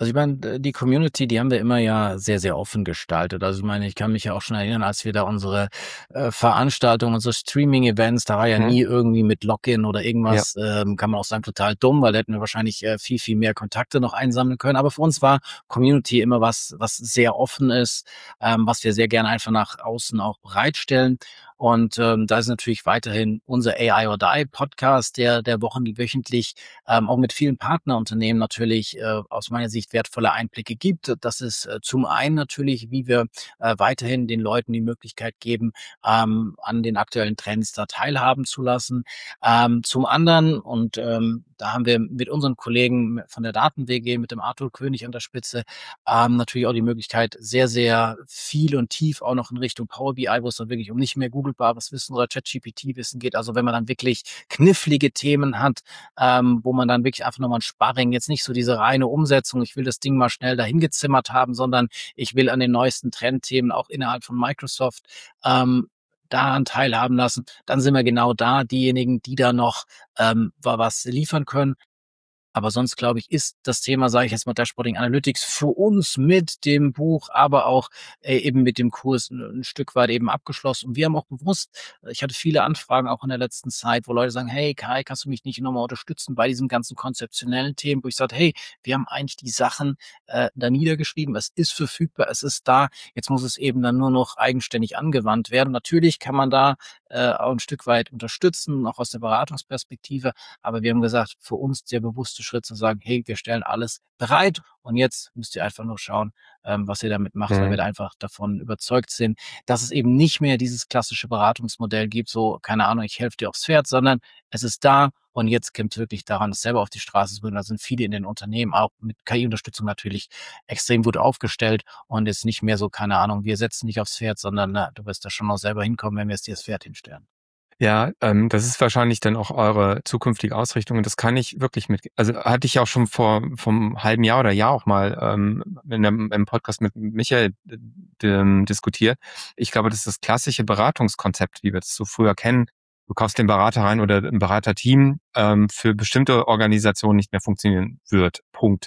Also ich meine, die Community, die haben wir immer ja sehr, sehr offen gestaltet. Also ich meine, ich kann mich ja auch schon erinnern, als wir da unsere äh, Veranstaltungen, unsere Streaming-Events, da war ja Mhm. nie irgendwie mit Login oder Ja. irgendwas, ähm, kann man auch sagen, total dumm, weil da hätten wir wahrscheinlich äh, viel, viel mehr Kontakte noch einsammeln können. Aber für uns war Community immer was, was sehr offen ist, ähm, was wir sehr gerne einfach nach außen auch bereitstellen. Und ähm, da ist natürlich weiterhin unser A I or Die Podcast, der der Wochen wöchentlich ähm, auch mit vielen Partnerunternehmen natürlich äh, aus meiner Sicht wertvolle Einblicke gibt. Das ist äh, zum einen natürlich, wie wir äh, weiterhin den Leuten die Möglichkeit geben, ähm, an den aktuellen Trends da teilhaben zu lassen. Ähm, zum anderen, und ähm, da haben wir mit unseren Kollegen von der Daten-W G, mit dem Arthur König an der Spitze, ähm, natürlich auch die Möglichkeit, sehr, sehr viel und tief auch noch in Richtung Power B I, wo es dann wirklich um nicht mehr googlebares Wissen oder ChatGPT-Wissen geht. Also wenn man dann wirklich knifflige Themen hat, ähm, wo man dann wirklich einfach nochmal ein Sparring, jetzt nicht so diese reine Umsetzung, ich will das Ding mal schnell dahin gezimmert haben, sondern ich will an den neuesten Trendthemen auch innerhalb von Microsoft ähm, daran teilhaben lassen, dann sind wir genau da, diejenigen, die da noch ähm, was liefern können. Aber sonst, glaube ich, ist das Thema, sage ich jetzt mal, Dashboarding Analytics für uns mit dem Buch, aber auch äh, eben mit dem Kurs ein, ein Stück weit eben abgeschlossen. Und wir haben auch bewusst, ich hatte viele Anfragen auch in der letzten Zeit, wo Leute sagen, hey Kai, kannst du mich nicht nochmal unterstützen bei diesem ganzen konzeptionellen Themen, wo ich sage, hey, wir haben eigentlich die Sachen äh, da niedergeschrieben, es ist verfügbar, es ist da, jetzt muss es eben dann nur noch eigenständig angewandt werden. Natürlich kann man da äh, auch ein Stück weit unterstützen, auch aus der Beratungsperspektive, aber wir haben gesagt, für uns der bewusste Schritt zu sagen, hey, wir stellen alles bereit und jetzt müsst ihr einfach nur schauen, ähm, was ihr damit macht, weil wir Mhm. da einfach davon überzeugt sind, dass es eben nicht mehr dieses klassische Beratungsmodell gibt, so, keine Ahnung, ich helfe dir aufs Pferd, sondern es ist da und jetzt kommt wirklich daran, es selber auf die Straße zu bringen. Da sind viele in den Unternehmen auch mit K I-Unterstützung natürlich extrem gut aufgestellt und ist nicht mehr so, keine Ahnung, wir setzen dich aufs Pferd, sondern na, du wirst da schon noch selber hinkommen, wenn wir es dir das Pferd hinstellen. Ja, ähm, das ist wahrscheinlich dann auch eure zukünftige Ausrichtung und das kann ich wirklich mit, also hatte ich auch schon vor vom halben Jahr oder Jahr auch mal ähm, in einem, im Podcast mit Michael ähm, diskutiert. Ich glaube, das ist das klassische Beratungskonzept, wie wir das so früher kennen. Du kaufst den Berater rein oder ein Beraterteam ähm, für bestimmte Organisationen nicht mehr funktionieren wird. Punkt.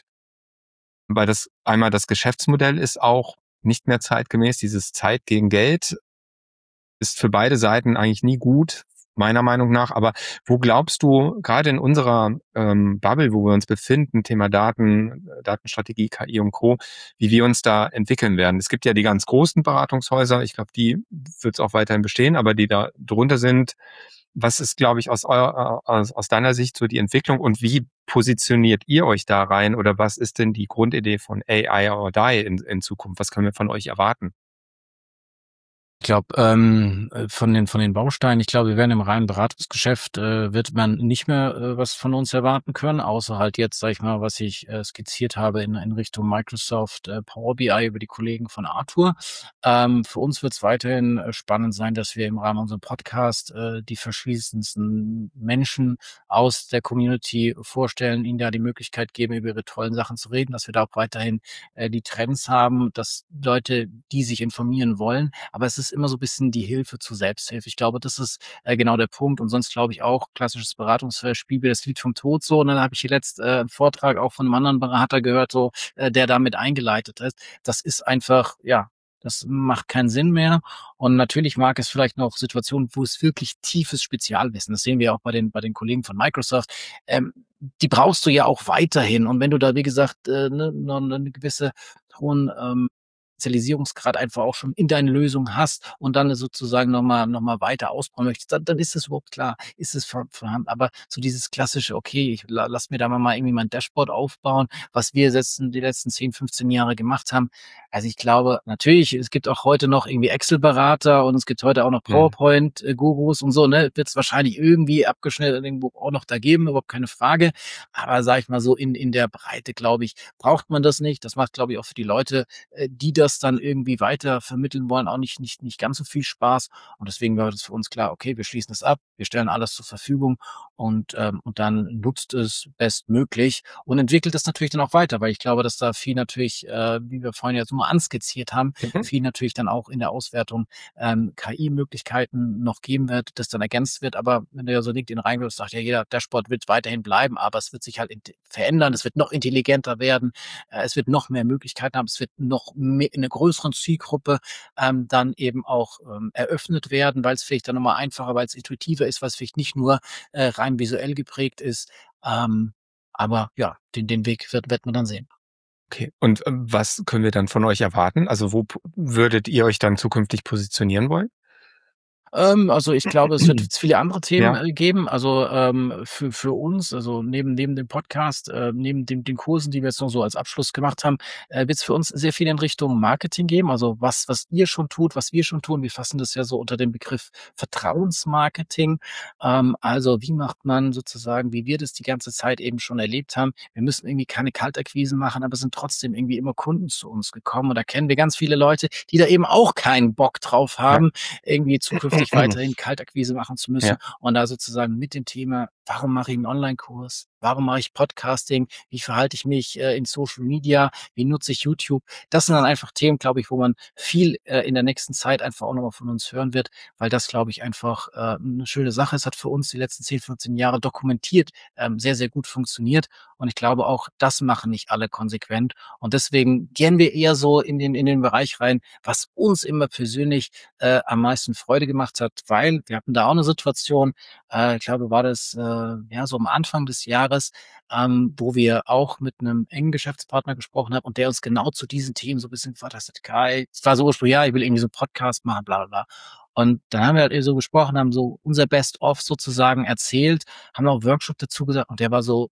Weil das einmal das Geschäftsmodell ist auch nicht mehr zeitgemäß. Dieses Zeit gegen Geld ist für beide Seiten eigentlich nie gut, meiner Meinung nach. Aber wo glaubst du, gerade in unserer ähm, Bubble, wo wir uns befinden, Thema Daten, Datenstrategie, K I und Co., wie wir uns da entwickeln werden? Es gibt ja die ganz großen Beratungshäuser, ich glaube, die wird es auch weiterhin bestehen, aber die da drunter sind. Was ist, glaube ich, aus, euer, aus, aus deiner Sicht so die Entwicklung und wie positioniert ihr euch da rein oder was ist denn die Grundidee von A I or Die in, in Zukunft? Was können wir von euch erwarten? Ich glaube, ähm, äh, von den von den Bausteinen, ich glaube, wir werden im reinen Beratungsgeschäft, äh, wird man nicht mehr äh, was von uns erwarten können, außer halt jetzt, sage ich mal, was ich äh, skizziert habe in in Richtung Microsoft äh, Power B I über die Kollegen von Arthur. Ähm, für uns wird es weiterhin äh, spannend sein, dass wir im Rahmen unserem Podcast äh, die verschiedensten Menschen aus der Community vorstellen, ihnen da die Möglichkeit geben, über ihre tollen Sachen zu reden, dass wir da auch weiterhin äh, die Trends haben, dass Leute, die sich informieren wollen, aber es ist immer so ein bisschen die Hilfe zur Selbsthilfe. Ich glaube, das ist äh, genau der Punkt. Und sonst glaube ich auch, klassisches Beratungsspiel, das Lied vom Tod so. Und dann habe ich hier letzt äh, einen Vortrag auch von einem anderen Berater gehört, so äh, der damit eingeleitet ist. Das ist einfach, ja, das macht keinen Sinn mehr. Und natürlich mag es vielleicht noch Situationen, wo es wirklich tiefes Spezialwissen, das sehen wir auch bei den, bei den Kollegen von Microsoft, ähm, die brauchst du ja auch weiterhin. Und wenn du da, wie gesagt, äh, ne, noch eine gewisse hohen ähm, Spezialisierungsgrad einfach auch schon in deine Lösung hast und dann sozusagen nochmal noch mal weiter ausbauen möchtest, dann, dann ist es überhaupt klar, ist es vor- vorhanden. Aber so dieses klassische, okay, ich la- lass mir da mal irgendwie mein Dashboard aufbauen, was wir jetzt die letzten zehn, fünfzehn Jahre gemacht haben. Also ich glaube, natürlich, es gibt auch heute noch irgendwie Excel-Berater und es gibt heute auch noch Hm. PowerPoint-Gurus und so, ne? Wird es wahrscheinlich irgendwie abgeschnitten irgendwo auch noch da geben, überhaupt keine Frage. Aber sag ich mal so, in, in der Breite, glaube ich, braucht man das nicht. Das macht, glaube ich, auch für die Leute, äh, die da das dann irgendwie weiter vermitteln wollen, auch nicht, nicht, nicht ganz so viel Spaß. Und deswegen war das für uns klar, okay, wir schließen es ab, wir stellen alles zur Verfügung und, ähm, und dann nutzt es bestmöglich und entwickelt es natürlich dann auch weiter, weil ich glaube, dass da viel natürlich, äh, wie wir vorhin ja so mal anskizziert haben, mhm. viel natürlich dann auch in der Auswertung ähm, K I-Möglichkeiten noch geben wird, das dann ergänzt wird. Aber wenn du ja so LinkedIn reingehst, sagt ja jeder, Dashboard wird weiterhin bleiben, aber es wird sich halt verändern, es wird noch intelligenter werden, äh, es wird noch mehr Möglichkeiten haben, es wird noch mehr, in einer größeren Zielgruppe ähm, dann eben auch ähm, eröffnet werden, weil es vielleicht dann nochmal einfacher, weil es intuitiver ist, was vielleicht nicht nur äh, rein visuell geprägt ist. Ähm, aber ja, den, den Weg wird, wird man dann sehen. Okay, und ähm, was können wir dann von euch erwarten? Also wo p- würdet ihr euch dann zukünftig positionieren wollen? Ähm, also ich glaube, es wird viele andere Themen Ja. äh, geben. Also ähm, für für uns, also neben neben dem Podcast, äh, neben dem den Kursen, die wir jetzt noch so als Abschluss gemacht haben, äh, wird es für uns sehr viel in Richtung Marketing geben. Also was was ihr schon tut, was wir schon tun. Wir fassen das ja so unter dem Begriff Vertrauensmarketing. Ähm, also wie macht man sozusagen, wie wir das die ganze Zeit eben schon erlebt haben. Wir müssen irgendwie keine Kaltakquise machen, aber sind trotzdem irgendwie immer Kunden zu uns gekommen. Und da kennen wir ganz viele Leute, die da eben auch keinen Bock drauf haben, ja. irgendwie zukünftig weiterhin Kaltakquise machen zu müssen. Ja. Und da sozusagen mit dem Thema, warum mache ich einen Online-Kurs? Warum mache ich Podcasting? Wie verhalte ich mich äh, in Social Media? Wie nutze ich YouTube? Das sind dann einfach Themen, glaube ich, wo man viel äh, in der nächsten Zeit einfach auch nochmal von uns hören wird, weil das, glaube ich, einfach äh, eine schöne Sache ist. Hat für uns die letzten zehn, fünfzehn Jahre dokumentiert ähm, sehr, sehr gut funktioniert. Und ich glaube auch, das machen nicht alle konsequent. Und deswegen gehen wir eher so in den, in den Bereich rein, was uns immer persönlich äh, am meisten Freude gemacht hat, weil wir hatten da auch eine Situation, äh, ich glaube, war das äh, ja so am Anfang des Jahres, ähm, wo wir auch mit einem engen Geschäftspartner gesprochen haben und der uns genau zu diesen Themen so ein bisschen gefragt hat, Kai, es war so ursprünglich, ja, ich will irgendwie so einen Podcast machen, bla bla bla. Und dann haben wir halt eben so gesprochen, haben so unser Best-of sozusagen erzählt, haben auch Workshop dazu gesagt und der war so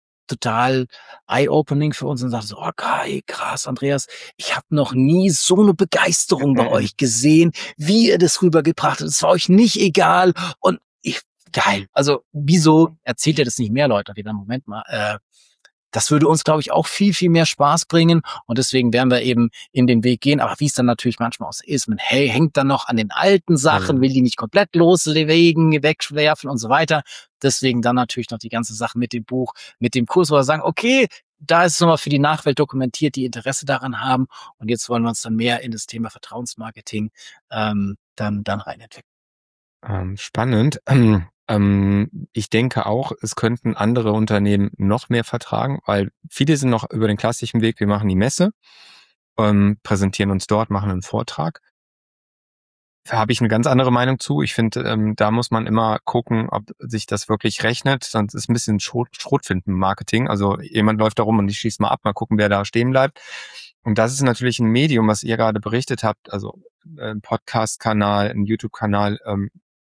total eye-opening für uns und sagte so, oh Kai, krass, Andreas, ich habe noch nie so eine Begeisterung bei euch gesehen, wie ihr das rübergebracht habt. Es war euch nicht egal und ich, geil. Also wieso erzählt ihr das nicht mehr Leute? Wieder, Moment mal, äh, das würde uns, glaube ich, auch viel, viel mehr Spaß bringen und deswegen werden wir eben in den Weg gehen. Aber wie es dann natürlich manchmal auch ist, man hey, hängt dann noch an den alten Sachen, will die nicht komplett loslegen, wegwerfen und so weiter. Deswegen dann natürlich noch die ganze Sache mit dem Buch, mit dem Kurs, wo wir sagen, okay, da ist es nochmal für die Nachwelt dokumentiert, die Interesse daran haben. Und jetzt wollen wir uns dann mehr in das Thema Vertrauensmarketing ähm, dann, dann reinentwickeln. Ähm, spannend. Ähm, ähm, ich denke auch, es könnten andere Unternehmen noch mehr vertragen, weil viele sind noch über den klassischen Weg, wir machen die Messe, ähm, präsentieren uns dort, machen einen Vortrag. Da habe ich eine ganz andere Meinung zu. Ich finde, ähm, da muss man immer gucken, ob sich das wirklich rechnet. Sonst ist ein bisschen Schrot, Schrotfinden-Marketing. Also jemand läuft da rum und ich schieße mal ab, mal gucken, wer da stehen bleibt. Und das ist natürlich ein Medium, was ihr gerade berichtet habt, also ein Podcast-Kanal, ein YouTube-Kanal, ähm,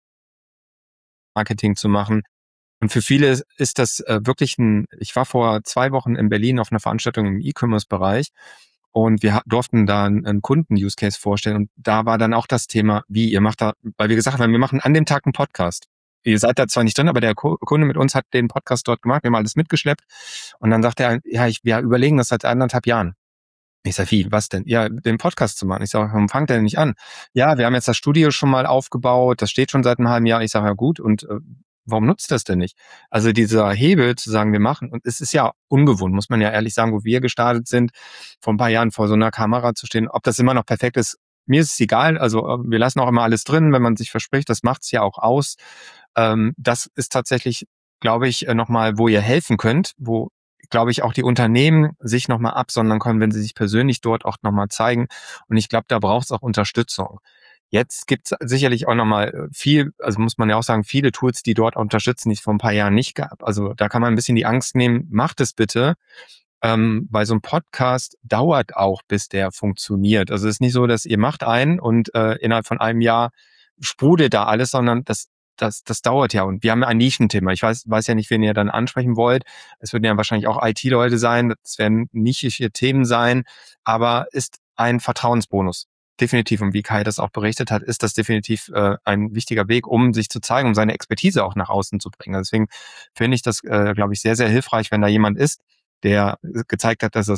Marketing zu machen. Und für viele ist das äh, wirklich ein, ich war vor zwei Wochen in Berlin auf einer Veranstaltung im E-Commerce-Bereich und wir ha- durften da einen, einen Kunden-Use-Case vorstellen und da war dann auch das Thema, wie ihr macht da, weil wir gesagt haben, wir machen an dem Tag einen Podcast. Ihr seid da zwar nicht drin, aber der Kunde mit uns hat den Podcast dort gemacht, wir haben alles mitgeschleppt und dann sagt er, ja, ich, wir überlegen das seit anderthalb Jahren. Ich sag, wie, was denn? Ja, den Podcast zu machen. Ich sag, warum fangt ihr denn nicht an? Ja, wir haben jetzt das Studio schon mal aufgebaut, das steht schon seit einem halben Jahr. Ich sage, ja gut, und äh, warum nutzt das denn nicht? Also dieser Hebel zu sagen, wir machen, und es ist ja ungewohnt, muss man ja ehrlich sagen, wo wir gestartet sind, vor ein paar Jahren vor so einer Kamera zu stehen, ob das immer noch perfekt ist, mir ist es egal, also wir lassen auch immer alles drin, wenn man sich verspricht, das macht's ja auch aus. Ähm, das ist tatsächlich, glaube ich, nochmal, wo ihr helfen könnt, wo glaube ich, auch die Unternehmen sich nochmal absondern können, wenn sie sich persönlich dort auch nochmal zeigen. Und ich glaube, da braucht es auch Unterstützung. Jetzt gibt es sicherlich auch nochmal viel, also muss man ja auch sagen, viele Tools, die dort unterstützen, die es vor ein paar Jahren nicht gab. Also da kann man ein bisschen die Angst nehmen, macht es bitte. Ähm, weil so ein Podcast dauert auch, bis der funktioniert. Also es ist nicht so, dass ihr macht einen und äh, innerhalb von einem Jahr sprudelt da alles, sondern das Das, das dauert ja und wir haben ja ein Nischenthema. Ich weiß, weiß ja nicht, wen ihr dann ansprechen wollt. Es würden ja wahrscheinlich auch I T-Leute sein, es werden nischige Themen sein, aber ist ein Vertrauensbonus. Definitiv. Und wie Kai das auch berichtet hat, ist das definitiv äh, ein wichtiger Weg, um sich zu zeigen, um seine Expertise auch nach außen zu bringen. Deswegen finde ich das, äh, glaube ich, sehr, sehr hilfreich, wenn da jemand ist, der gezeigt hat, dass es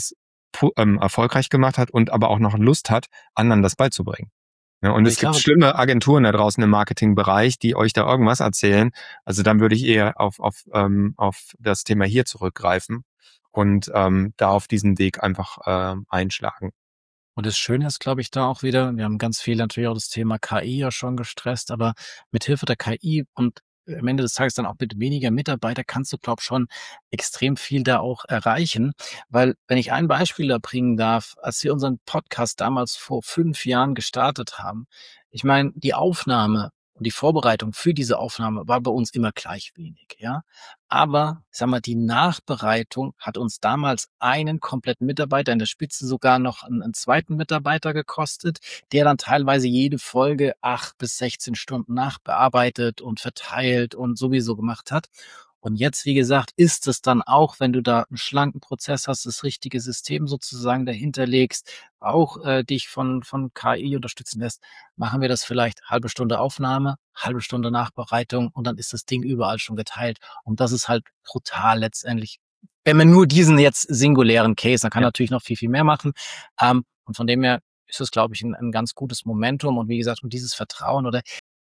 ähm, erfolgreich gemacht hat und aber auch noch Lust hat, anderen das beizubringen. Ja, und es gibt schlimme Agenturen da draußen im Marketingbereich, die euch da irgendwas erzählen. Also dann würde ich eher auf auf ähm, auf das Thema hier zurückgreifen und ähm, da auf diesen Weg einfach ähm, einschlagen. Und das Schöne ist, glaube ich, da auch wieder, wir haben ganz viel natürlich auch das Thema K I ja schon gestresst, aber mit Hilfe der K I und am Ende des Tages dann auch mit weniger Mitarbeiter kannst du, glaube ich, schon extrem viel da auch erreichen. Weil, wenn ich ein Beispiel da bringen darf, als wir unseren Podcast damals vor fünf Jahren gestartet haben, ich meine, die Aufnahme und die Vorbereitung für diese Aufnahme war bei uns immer gleich wenig, ja. Aber, ich sag mal, die Nachbereitung hat uns damals einen kompletten Mitarbeiter, in der Spitze sogar noch einen, einen zweiten Mitarbeiter gekostet, der dann teilweise jede Folge acht bis sechzehn Stunden nachbearbeitet und verteilt und sowieso gemacht hat. Und jetzt, wie gesagt, ist es dann auch, wenn du da einen schlanken Prozess hast, das richtige System sozusagen dahinter legst, auch äh, dich von von K I unterstützen lässt, machen wir das vielleicht halbe Stunde Aufnahme, halbe Stunde Nachbereitung und dann ist das Ding überall schon geteilt. Und das ist halt brutal letztendlich. Wenn man nur diesen jetzt singulären Case, dann kann Ja. natürlich noch viel, viel mehr machen. Ähm, und von dem her ist es, glaube ich, ein, ein ganz gutes Momentum. Und wie gesagt, und dieses Vertrauen oder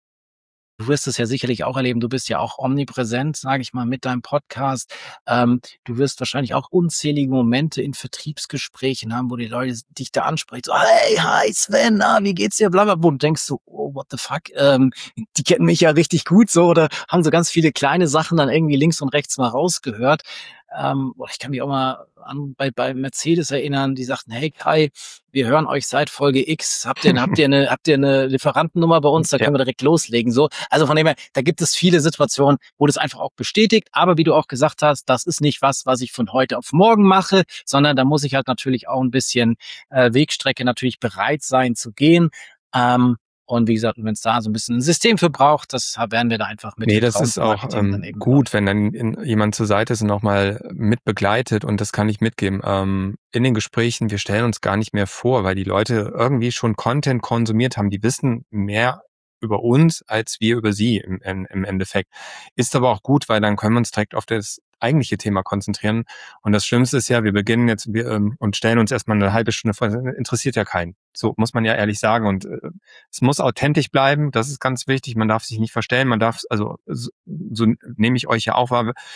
du wirst es ja sicherlich auch erleben. Du bist ja auch omnipräsent, sage ich mal, mit deinem Podcast. Ähm, du wirst wahrscheinlich auch unzählige Momente in Vertriebsgesprächen haben, wo die Leute dich da ansprechen. So, hey, hi Sven, na, wie geht's dir? Blablabla. Und denkst du, oh, what the fuck? Ähm, die kennen mich ja richtig gut so oder haben so ganz viele kleine Sachen dann irgendwie links und rechts mal rausgehört. Ähm, ich kann mich auch mal an bei, bei Mercedes erinnern, die sagten, hey Kai, wir hören euch seit Folge X. Habt ihr, habt ihr eine, habt ihr eine Lieferantennummer bei uns? Da können ja. wir direkt loslegen. So, also von dem her, da gibt es viele Situationen, wo das einfach auch bestätigt. Aber wie du auch gesagt hast, das ist nicht was, was ich von heute auf morgen mache, sondern da muss ich halt natürlich auch ein bisschen äh, Wegstrecke natürlich bereit sein zu gehen. Ähm, Und wie gesagt, wenn es da so ein bisschen ein System für braucht, das werden wir da einfach mit. Nee, das ist auch ähm, gut, wenn dann in, jemand zur Seite ist und auch mal mit begleitet und das kann ich mitgeben. Ähm, in den Gesprächen, wir stellen uns gar nicht mehr vor, weil die Leute irgendwie schon Content konsumiert haben. Die wissen mehr über uns als wir über sie im, im Endeffekt. Ist aber auch gut, weil dann können wir uns direkt auf das eigentliche Thema konzentrieren. Und das Schlimmste ist ja, wir beginnen jetzt wir, ähm, und stellen uns erstmal eine halbe Stunde vor, interessiert ja keinen. So muss man ja ehrlich sagen. Und äh, es muss authentisch bleiben, das ist ganz wichtig. Man darf sich nicht verstellen, man darf, also so, so nehme ich euch ja auf,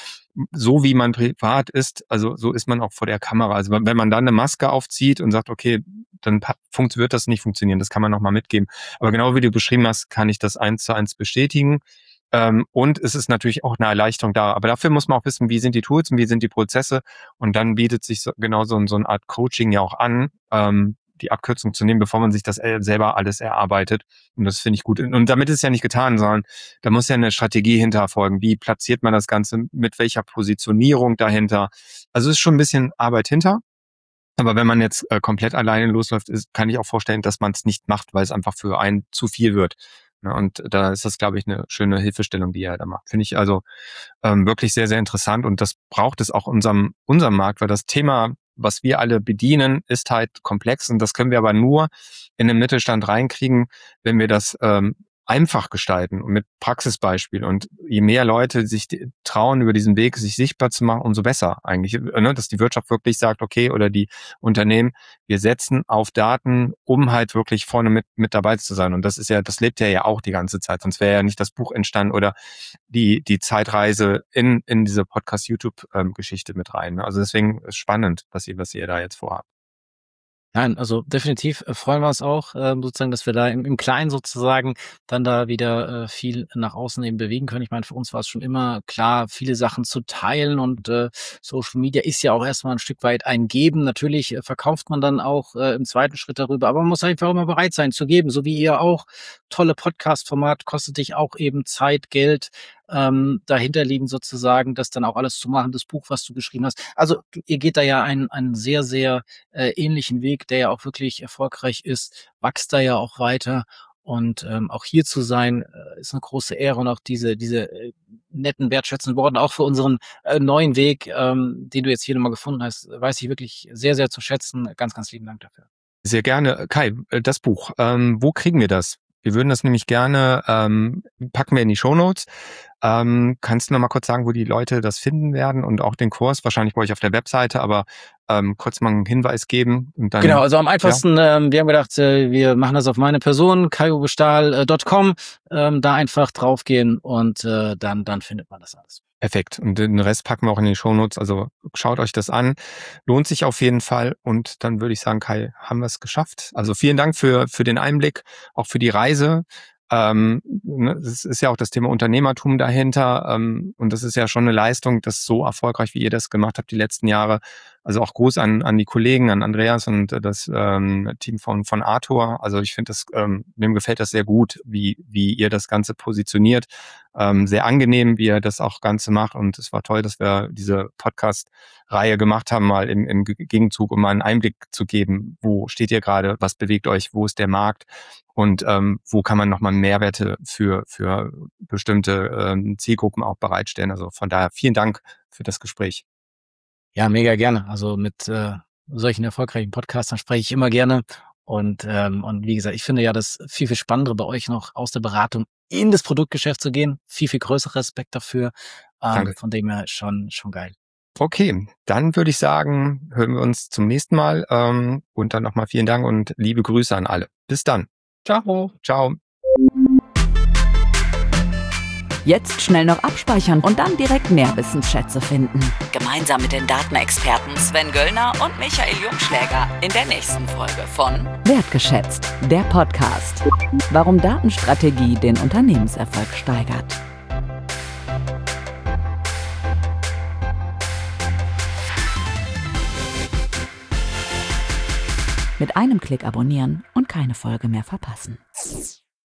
so wie man privat ist, also so ist man auch vor der Kamera. Also wenn man dann eine Maske aufzieht und sagt, okay, dann funkt, wird das nicht funktionieren, das kann man nochmal mitgeben. Aber genau wie du beschrieben hast, kann ich das eins zu eins bestätigen. Ähm, und es ist natürlich auch eine Erleichterung da. Aber dafür muss man auch wissen, wie sind die Tools und wie sind die Prozesse. Und dann bietet sich so, genau so, so eine Art Coaching ja auch an, ähm, die Abkürzung zu nehmen, bevor man sich das selber alles erarbeitet. Und das finde ich gut. Und damit ist ja nicht getan, sondern da muss ja eine Strategie hinter erfolgen. Wie platziert man das Ganze? Mit welcher Positionierung dahinter? Also es ist schon ein bisschen Arbeit hinter. Aber wenn man jetzt äh, komplett alleine losläuft, ist, kann ich auch vorstellen, dass man es nicht macht, weil es einfach für einen zu viel wird. Ja, und da ist das, glaube ich, eine schöne Hilfestellung, die er da macht. Finde ich also ähm, wirklich sehr, sehr interessant. Und das braucht es auch unserem, unserem Markt, weil das Thema, was wir alle bedienen, ist halt komplex. Und das können wir aber nur in den Mittelstand reinkriegen, wenn wir das ähm, einfach gestalten und mit Praxisbeispiel. Und je mehr Leute sich trauen, über diesen Weg sich sichtbar zu machen, umso besser eigentlich. Ne? Dass die Wirtschaft wirklich sagt, okay, oder die Unternehmen, wir setzen auf Daten, um halt wirklich vorne mit mit dabei zu sein. Und das ist ja, das lebt ja ja auch die ganze Zeit. Sonst wäre ja nicht das Buch entstanden oder die die Zeitreise in in diese Podcast-YouTube-Geschichte mit rein. Also deswegen ist spannend, was ihr was ihr da jetzt vorhabt. Nein, also definitiv äh, freuen wir uns auch, äh, sozusagen, dass wir da im, im Kleinen sozusagen dann da wieder äh, viel nach außen eben bewegen können. Ich meine, für uns war es schon immer klar, viele Sachen zu teilen und äh, Social Media ist ja auch erstmal ein Stück weit ein Geben. Natürlich äh, verkauft man dann auch äh, im zweiten Schritt darüber, aber man muss einfach immer bereit sein zu geben, so wie ihr auch. Tolle Podcast-Format, kostet dich auch eben Zeit, Geld, ähm, dahinter liegen sozusagen, das dann auch alles zu machen, das Buch, was du geschrieben hast. Also ihr geht da ja einen, einen sehr, sehr äh, ähnlichen Weg, der ja auch wirklich erfolgreich ist, wächst da ja auch weiter und ähm, auch hier zu sein, äh, ist eine große Ehre und auch diese diese äh, netten, wertschätzenden Worte auch für unseren äh, neuen Weg, ähm, den du jetzt hier nochmal gefunden hast, weiß ich wirklich sehr, sehr zu schätzen. Ganz, ganz lieben Dank dafür. Sehr gerne. Kai, das Buch, ähm, wo kriegen wir das? Wir würden das nämlich gerne, ähm, packen wir in die Shownotes. Ähm, kannst du noch mal kurz sagen, wo die Leute das finden werden und auch den Kurs? Wahrscheinlich bei euch auf der Webseite, aber ähm, kurz mal einen Hinweis geben. Und dann, genau, also am einfachsten, ja. ähm, wir haben gedacht, äh, wir machen das auf meine Person, kaiobestahl punkt com, ähm, da einfach draufgehen und äh, dann, dann findet man das alles. Perfekt. Und den Rest packen wir auch in die Shownotes. Also schaut euch das an. Lohnt sich auf jeden Fall. Und dann würde ich sagen, Kai, haben wir es geschafft. Also vielen Dank für, für den Einblick, auch für die Reise. Ähm, ne, es ist ja auch das Thema Unternehmertum dahinter. Ähm, und das ist ja schon eine Leistung, das so erfolgreich, wie ihr das gemacht habt die letzten Jahre. Also auch Gruß an, an die Kollegen, an Andreas und das ähm, Team von, von Arthur. Also ich finde das, ähm, mir gefällt das sehr gut, wie, wie ihr das Ganze positioniert. Ähm, sehr angenehm, wie ihr das auch Ganze macht. Und es war toll, dass wir diese Podcast-Reihe gemacht haben, mal im, im Gegenzug, um mal einen Einblick zu geben. Wo steht ihr gerade? Was bewegt euch? Wo ist der Markt? Und ähm, wo kann man nochmal Mehrwerte für, für bestimmte ähm, Zielgruppen auch bereitstellen? Also von daher vielen Dank für das Gespräch. Ja, mega gerne. Also mit äh, solchen erfolgreichen Podcastern spreche ich immer gerne. Und, ähm, und wie gesagt, ich finde ja das viel, viel Spannendere bei euch noch aus der Beratung in das Produktgeschäft zu gehen. Viel, viel größerer Respekt dafür. Ähm, Danke. Von dem her schon, schon geil. Okay, dann würde ich sagen, hören wir uns zum nächsten Mal. Ähm, und dann nochmal vielen Dank und liebe Grüße an alle. Bis dann. Ciao. Ciao. Jetzt schnell noch abspeichern und dann direkt Nährwissensschätze finden. Gemeinsam mit den Datenexperten Sven Göllner und Michael Jungschläger in der nächsten Folge von Wertgeschätzt, der Podcast. Warum Datenstrategie den Unternehmenserfolg steigert. Mit einem Klick abonnieren und keine Folge mehr verpassen.